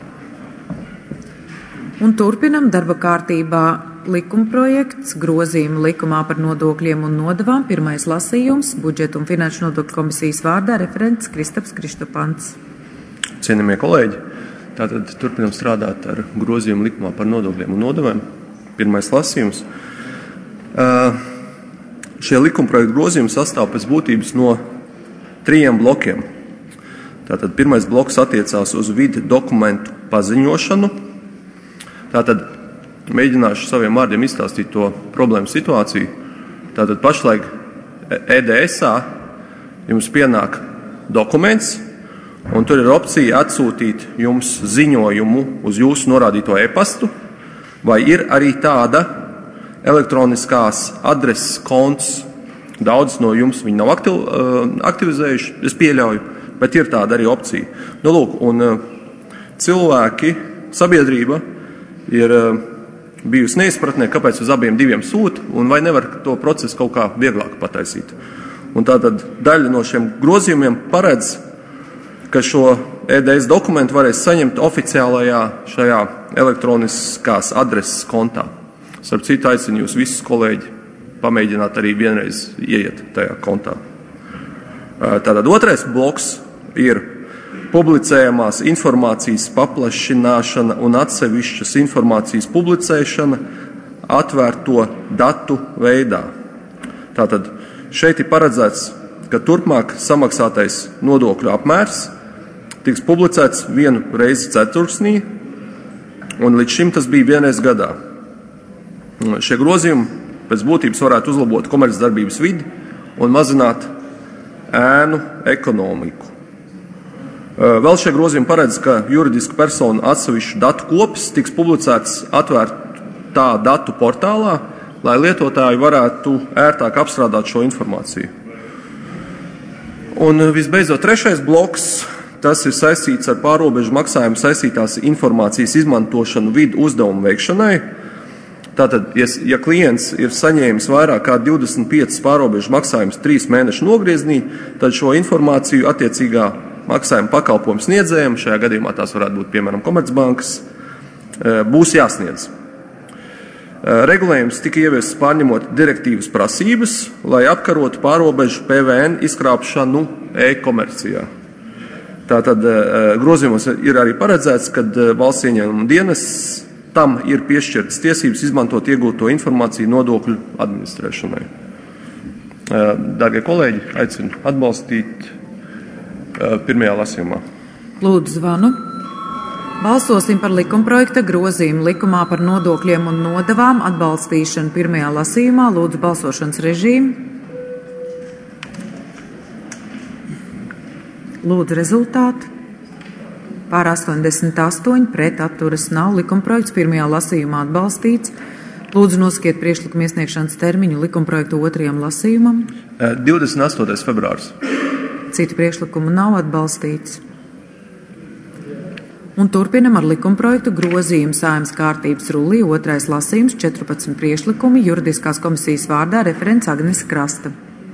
Un turpinam darba kārtībā likumprojekts grozījumu likumā par nodokļiem un nodevām. Pirmais lasījums budžeta un finanšu nodokļu komisijas vārdā referents Kristaps Kristopants. Cienījamie kolēģi, tātad turpinām strādāt ar grozījumu likumā par nodokļiem un nodevām. Pirmais lasījums. Uh, šie likumprojektu grozījumi sastāv pēc būtības no trījiem blokiem. Tātad pirmais bloks attiecās uz vidi dokumentu paziņošanu. Tātad mēģināšu saviem vārdiem izstāstīt to problēmu situāciju. Tātad pašlaik E D S-ā jums pienāk dokuments, un tur ir opcija atsūtīt jums ziņojumu uz jūsu norādīto e-pastu, vai ir arī tāda elektroniskās adreses konts. Daudz no jums viņi nav aktiv, aktivizējuši, es pieļauju, bet ir tāda arī opcija. Nu, lūk, un cilvēki, sabiedrība ir bijusi neizpratnē, kāpēc uz abiem diviem sūta, un vai nevar to procesu kaut kā vieglāk pataisīt. Un tātad daļa no šiem grozījumiem paredz, ka šo E D S dokumentu varēs saņemt oficiālajā šajā elektroniskās adreses kontā. Starp citu, aicinu jūs visus kolēģi pamēģināt arī vienreiz ieiet tajā kontā. Tātad otrais bloks ir publicējamās informācijas paplašināšana un atsevišķas informācijas publicēšana atvērto datu veidā. Tātad šeit ir paredzēts, ka turpmāk samaksātais nodokļu apmērs tiks publicēts vienu reizi ceturksnī, un līdz šim tas bija vienreiz gadā. Šie grozījumi pēc būtības varētu uzlabot komercdarbības vidi un mazināt ēnu ekonomiku. Vēl šie grozījumi paredz, ka juridisku personu atsevišķu datu kopis tiks publicēts atvērtā datu portālā, lai lietotāji varētu ērtāk apstrādāt šo informāciju. Un visbeidzot, trešais bloks, tas ir saistīts ar pārobežu maksājumu saistītās informācijas izmantošanu vidu uzdevumu veikšanai. Tātad, ja klients ir saņēmis vairāk kā divdesmit piecas pārobežu maksājumus trīs mēnešu nogrieznī, tad šo informāciju attiecīgā maksājuma pakalpojumu sniedzējiem, šajā gadījumā tās varētu būt, piemēram, Komercbankas, būs jāsniedz. Regulējums tika ieviests pārņemot direktīvas prasības, lai apkarotu pārobežu P V N izkrāpšanu e-komercijā. Tātad grozījumos ir arī paredzēts, ka valsts ieņēmuma dienests tam ir piešķirtas tiesības izmantot iegūto informāciju nodokļu administrēšanai. Dārgie kolēģi, aicinu atbalstīt pirmajā lasījumā. Lūdzu zvanu. Balsosim par likumprojekta grozījumu likumā par nodokļiem un nodevām atbalstīšanu pirmajā lasījumā. Lūdzu balsošanas režīmu. Lūdzu rezultātu. Pār astoņdesmit astoņi pret atturas nav. Likumprojekts pirmajā lasījumā atbalstīts. Lūdzu, nosakiet priekšlikuma iesniegšanas termiņu likumprojektu otrajam lasījumam. divdesmit astotais februāris. Citi priekšlikumi nav atbalstīts. Un turpinam ar likumprojektu grozījumu Saeimas kārtības rullī, otrais lasījums, četrpadsmit priekšlikumi, juridiskās komisijas vārdā referents Agnese Krasta.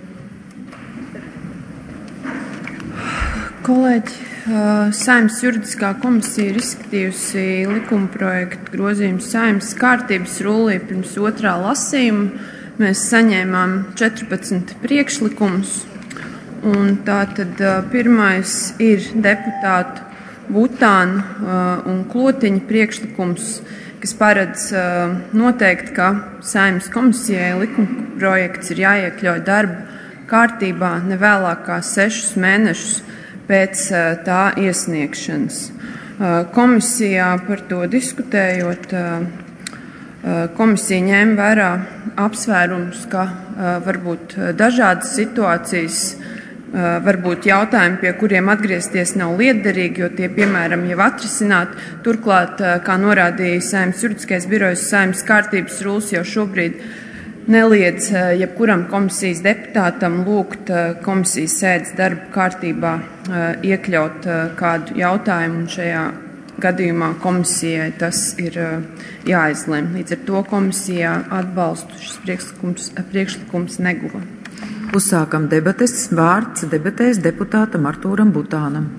Kolēģi, Saeimas juridiskā komisija ir izskatījusi likumprojektu grozījumu Saeimas kārtības rullī pirms otrā lasījuma. Mēs saņēmām četrpadsmit priekšlikumus, un tātad pirmais ir deputātu Butāna un Klotiņa priekšlikums, kas paredz noteikt, ka Saeimas komisijai likumprojekts ir jāiekļauj darba kārtībā nevēlāk kā sešus mēnešus pēc tā iesniegšanas. Komisijā par to diskutējot, komisija ņēma vērā apsvērumus, ka varbūt dažādas situācijas, varbūt jautājumi, pie kuriem atgriezties nav lietderīgi, jo tie, piemēram, jau atrisināti. Turklāt, kā norādīja Saeimas juridiskais birojs, Saeimas kārtības rullis jau šobrīd neliedz jebkuram komisijas deputātam lūgt komisijas sēdes darba kārtībā iekļaut kādu jautājumu, un šajā gadījumā komisijai tas ir jāizlem. Līdz ar to komisijā atbalstu šis priekšlikums, priekšlikums neguva. Uzsākam debates. Vārds debatēs deputātam Artūram Butānam.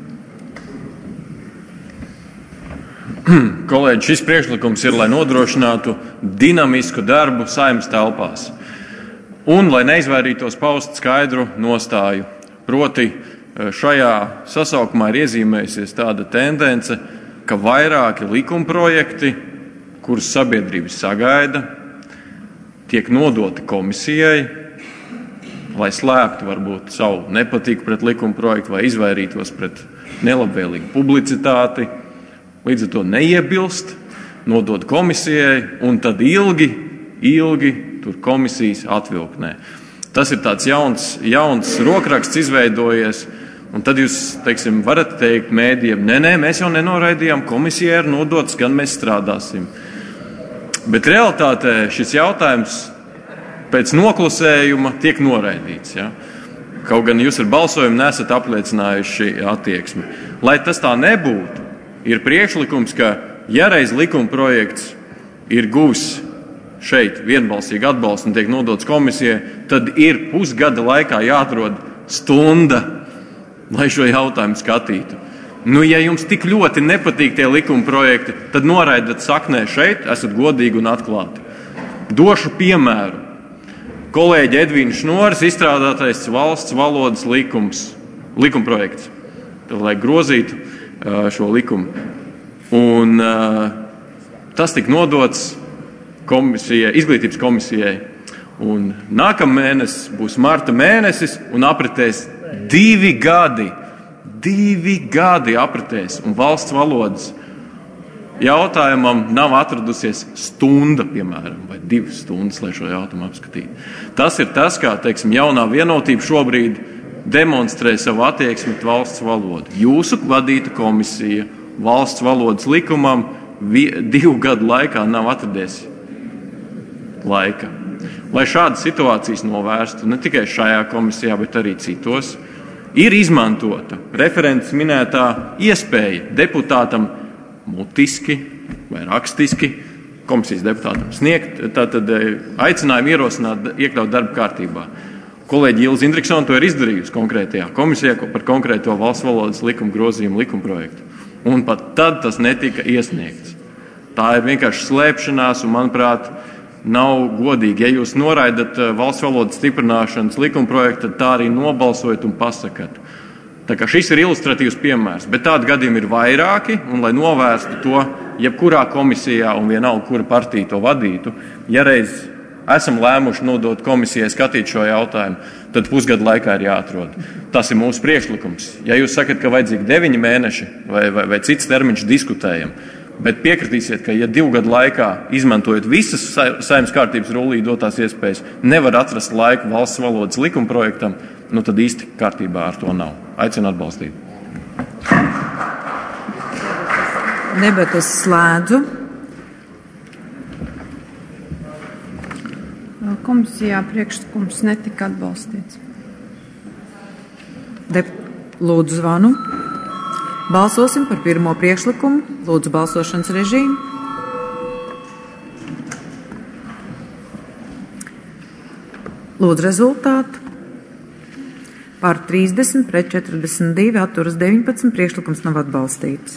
Kolēģi, šis priekšlikums ir, lai nodrošinātu dinamisku darbu Saeimas telpās un lai neizvairītos paust skaidru nostāju. Proti, šajā sasaukumā ir iezīmējusies tāda tendence, ka vairāki likumprojekti, kurus sabiedrības sagaida, tiek nodoti komisijai, lai slēptu varbūt savu nepatiku pret likumprojektu vai izvairītos pret nelabvēlīgu publicitāti. Līdz ar to neiebilst, nodod komisijai, un tad ilgi, ilgi tur komisijas atvilknē. Tas ir tāds jauns, jauns rokraksts izveidojies, un tad jūs, teiksim, varat teikt mēdījiem, nē, nē, mēs jau nenoraidījām, komisijai ir nodots, gan mēs strādāsim. Bet realitātē šis jautājums pēc noklusējuma tiek noraidīts. Ja? Kaut gan jūs ar balsojumu nesat apliecinājuši attieksmi. Lai tas tā nebūtu, ir priekšlikums, ka ja reiz likumprojekts ir guvis šeit vienbalsīgi atbalstu un tiek nodots komisijai, tad ir pusgada laikā jāatrod stunda, lai šo jautājumu skatītu. Nu, ja jums tik ļoti nepatīk tie likumprojekti, tad noraidat saknē šeit, esat godīgi un atklāti. Došu piemēru. Kolēģi Edvīna Šnoras izstrādātais valsts valodas likums, likumprojekts, tad, lai grozītu šo likumu. Un uh, tas tika nodots komisijai, izglītības komisijai. Un nākamēnes būs marta mēnesis un apritēs divi gadi. Divi gadi apritēs un valsts valodas jautājumam nav atradusies stunda, piemēram, vai divas stundas, lai šo jautājumu apskatītu. Tas ir tas, kā, teiksim, jaunā vienotība šobrīd demonstrē savu attieksmi pret valsts valodu. Jūsu vadīta komisija valsts valodas likumam vi, divu gadu laikā nav atradies laika. Lai šādas situācijas novērstu, ne tikai šajā komisijā, bet arī citos, ir izmantota referents minētā iespēja deputātam mutiski vai rakstiski komisijas deputātam sniegt, tātad aicinājumu ierosināt, iekļaut darba kārtībā. Kolēģi Ilze Indriksone to ir izdarījusi konkrētajā komisijā par konkrēto valsts valodas likuma grozījumu likumprojektu. Un pat tad tas netika iesniegts. Tā ir vienkārši slēpšanās un, manuprāt, nav godīgi. Ja jūs noraidat valsts valodas stiprināšanas likumprojektu, tad tā arī nobalsojat un pasakat. Tā kā šis ir ilustratīvs piemērs, bet tādi gadījumi ir vairāki, un lai novērstu to, jebkurā komisijā un vienalga, kura partija to vadītu, ja reiz esam lēmuši nodot komisijai skatīt šo jautājumu, tad pusgadu laikā ir jāatrod. Tas ir mūsu priekšlikums. Ja jūs sakat, ka vajadzīgi deviņi mēneši vai, vai, vai cits termiņš, diskutējam, bet piekritīsiet, ka ja divu gadu laikā, izmantojot visas Saeimas kārtības rullī dotās iespējas, nevar atrast laiku valsts valodas likumprojektam, nu tad īsti kārtībā ar to nav. Aicinu atbalstīt. Debates slēdzu. komisijā priekšlikums netika atbalstīts. Dep Lūdzu zvanu. Balsosim par pirmo priekšlikumu. Lūdzu balsošanas režīmu. Lūdzu rezultātu. Par trīsdesmit pret četrdesmit divi atturas deviņpadsmit priekšlikums nav atbalstīts.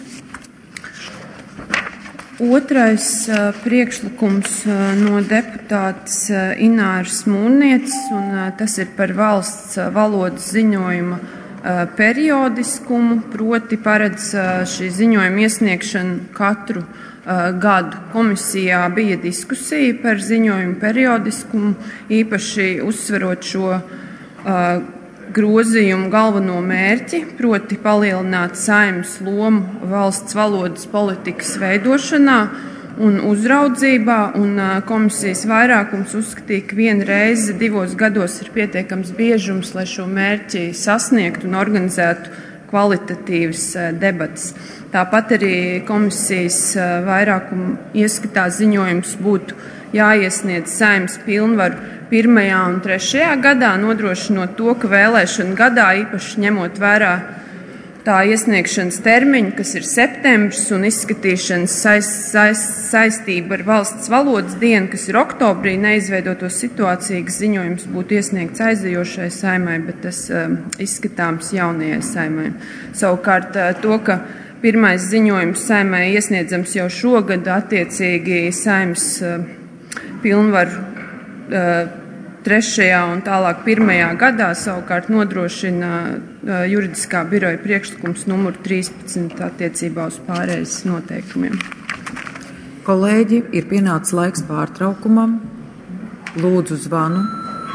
Otrais uh, priekšlikums uh, no deputātes uh, Ināras Mūrnietes, un uh, tas ir par valsts uh, valodas ziņojuma uh, periodiskumu, proti paredz uh, šī ziņojuma iesniegšanu katru uh, gadu. Komisijā bija diskusija par ziņojumu periodiskumu, īpaši uzsverot šo uh, grozījumu galveno mērķi, proti palielināt Saeimas lomu valsts valodas politikas veidošanā un uzraudzībā, un komisijas vairākums uzskatīja, ka viena reize divos gados ir pietiekams biežums, lai šo mērķi sasniegtu un organizētu kvalitatīvas debatas. Tāpat arī komisijas vairākuma ieskatā ziņojums būtu jāiesniedz Saeimas pilnvaru pirmajā un trešajā gadā, nodrošinot to, ka vēlēšana gadā, īpaši ņemot vērā tā iesniegšanas termiņu, kas ir septembris, un izskatīšanas saist, saist, saistība ar valsts valodas dienu, kas ir oktobrī, neizveidotos situāciju, ka ziņojums būtu iesniegts aizejošai Saeimai, bet tas um, izskatāms jaunajai Saeimai. Savukārt uh, to, ka pirmais ziņojums Saeimai iesniedzams jau šogad, attiecīgi Saeimas uh, pilnvaru uh, trešajā un tālāk pirmajā gadā savukārt nodrošina uh, juridiskā biroja priekšlikums numur trīspadsmit attiecībā uz pārējais noteikumiem. Kolēģi, ir pienācis laiks pārtraukumam. Lūdzu zvanu.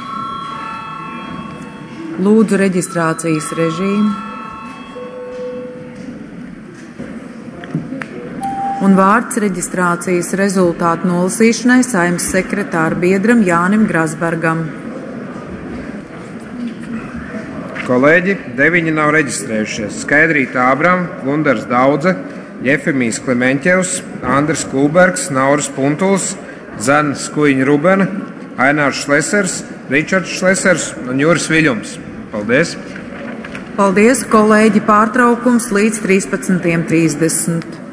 Lūdzu reģistrācijas režīmu. Un vārds reģistrācijas rezultātu nolasīšanai Saeimas sekretāra biedram Jānim Grasbergam. Kolēģi, deviņi nav reģistrējušies. Skaidrīta Ābram, Gundars Daudze, Jefimijs Klemeņķevs, Andris Kulbergs, Nauris Puntuls, Zana Skuiņa Rubena, Ainārs Šlesers, Ričards Šlesers un Juris Viļums. Paldies! Paldies, kolēģi, pārtraukums līdz trīspadsmitajam trīsdesmit.